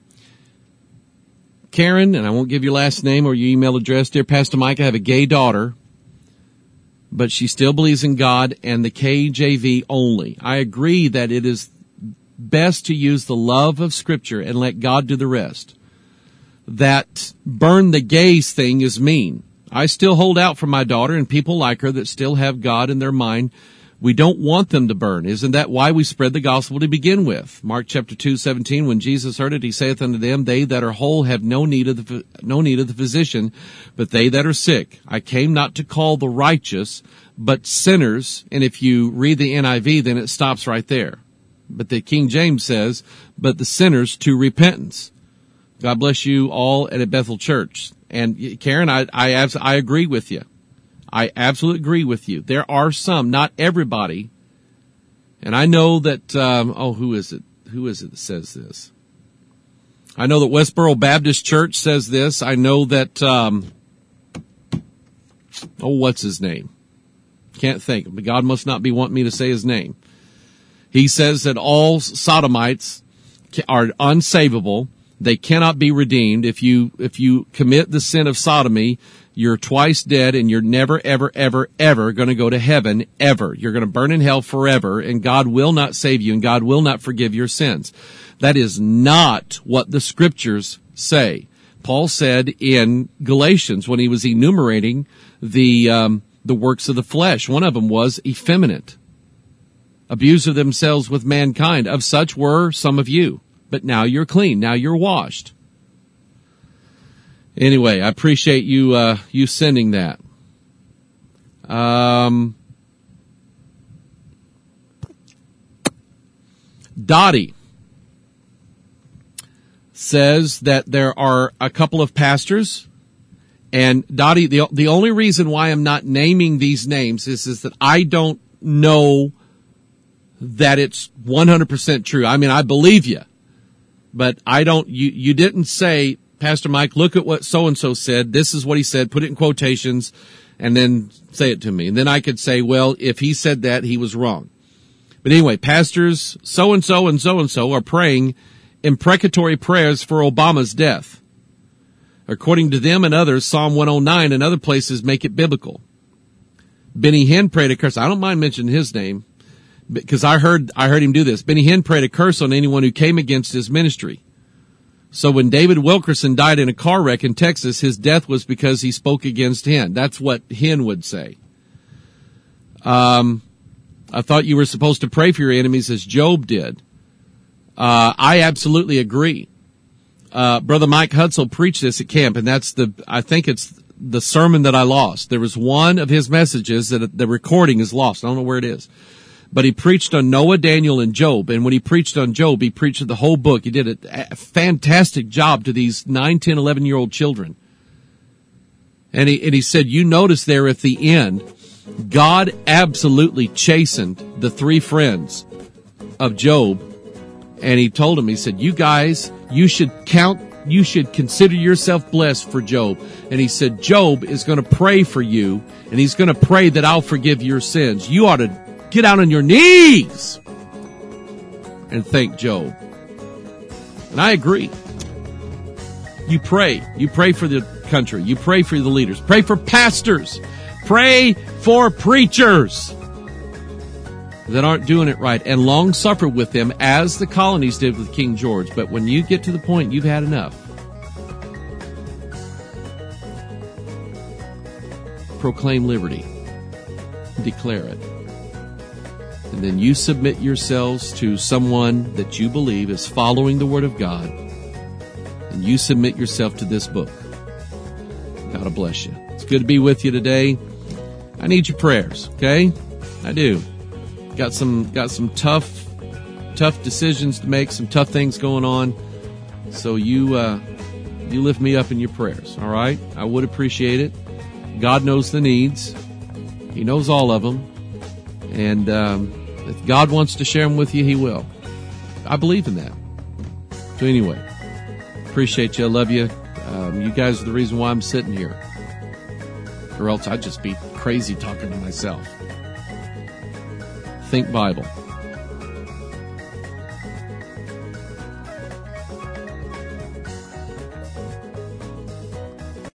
S1: Karen, and I won't give your last name or your email address. Dear Pastor Mike, I have a gay daughter, but she still believes in God and the K J V only. I agree that it is best to use the love of Scripture and let God do the rest. That burn the gays thing is mean. I still hold out for my daughter and people like her that still have God in their mind. We don't want them to burn. Isn't that why we spread the gospel to begin with? Mark chapter two, seventeen, when Jesus heard it, he saith unto them, they that are whole have no need of the, no need of the physician, but they that are sick. I came not to call the righteous, but sinners. And if you read the N I V, then it stops right there. But the King James says, but the sinners to repentance. God bless you all at Bethel Church. And Karen, I, I, I agree with you. I absolutely agree with you. There are some, not everybody. And I know that, um, oh, who is it? Who is it that says this? I know that Westboro Baptist Church says this. I know that, um, oh, what's his name? Can't think. But God must not be wanting me to say his name. He says that all sodomites are unsavable. They cannot be redeemed. If you, if you commit the sin of sodomy, you're twice dead and you're never, ever, ever, ever going to go to heaven, ever. You're going to burn in hell forever, and God will not save you and God will not forgive your sins. That is not what the Scriptures say. Paul said in Galatians when he was enumerating the, um, the works of the flesh, one of them was effeminate, abuse of themselves with mankind. Of such were some of you. But now you're clean. Now you're washed. Anyway, I appreciate you, uh, you sending that. Um, Dottie says that there are a couple of pastors, and Dottie, the, the only reason why I'm not naming these names is, is that I don't know that it's one hundred percent true. I mean, I believe you. But I don't, you, you didn't say, Pastor Mike, look at what so-and-so said. This is what he said. Put it in quotations and then say it to me. And then I could say, well, if he said that, he was wrong. But anyway, pastors so-and-so and so-and-so are praying imprecatory prayers for Obama's death. According to them and others, Psalm one oh nine and other places make it biblical. Benny Hinn prayed a curse. I don't mind mentioning his name, because I heard, I heard him do this. Benny Hinn prayed a curse on anyone who came against his ministry. So when David Wilkerson died in a car wreck in Texas, his death was because he spoke against Hinn. That's what Hinn would say. Um, I thought you were supposed to pray for your enemies as Job did. Uh, I absolutely agree. Uh, Brother Mike Hutzel preached this at camp, and that's the, I think it's the sermon that I lost. There was one of his messages that the recording is lost. I don't know where it is. But he preached on Noah, Daniel, and Job. And when he preached on Job, he preached the whole book. He did a fantastic job to these nine, ten, eleven-year-old children. And he, and he said, you notice there at the end, God absolutely chastened the three friends of Job. And he told them, he said, you guys, you should count, you should consider yourself blessed for Job. And he said, Job is going to pray for you, and he's going to pray that I'll forgive your sins. You ought to get out on your knees and thank Job. And I agree. You pray. You pray for the country. You pray for the leaders. Pray for pastors. Pray for preachers that aren't doing it right, and long suffer with them as the colonies did with King George. But when you get to the point you've had enough, proclaim liberty. Declare it. And then you submit yourselves to someone that you believe is following the Word of God. And you submit yourself to this book. God bless you. It's good to be with you today. I need your prayers, okay? I do. Got some, got some tough, tough decisions to make, some tough things going on. So you, uh, you lift me up in your prayers, all right? I would appreciate it. God knows the needs. He knows all of them. And, um, if God wants to share them with you, He will. I believe in that. So anyway, appreciate you. I love you. Um, you guys are the reason why I'm sitting here. Or else I'd just be crazy talking to myself. Think Bible.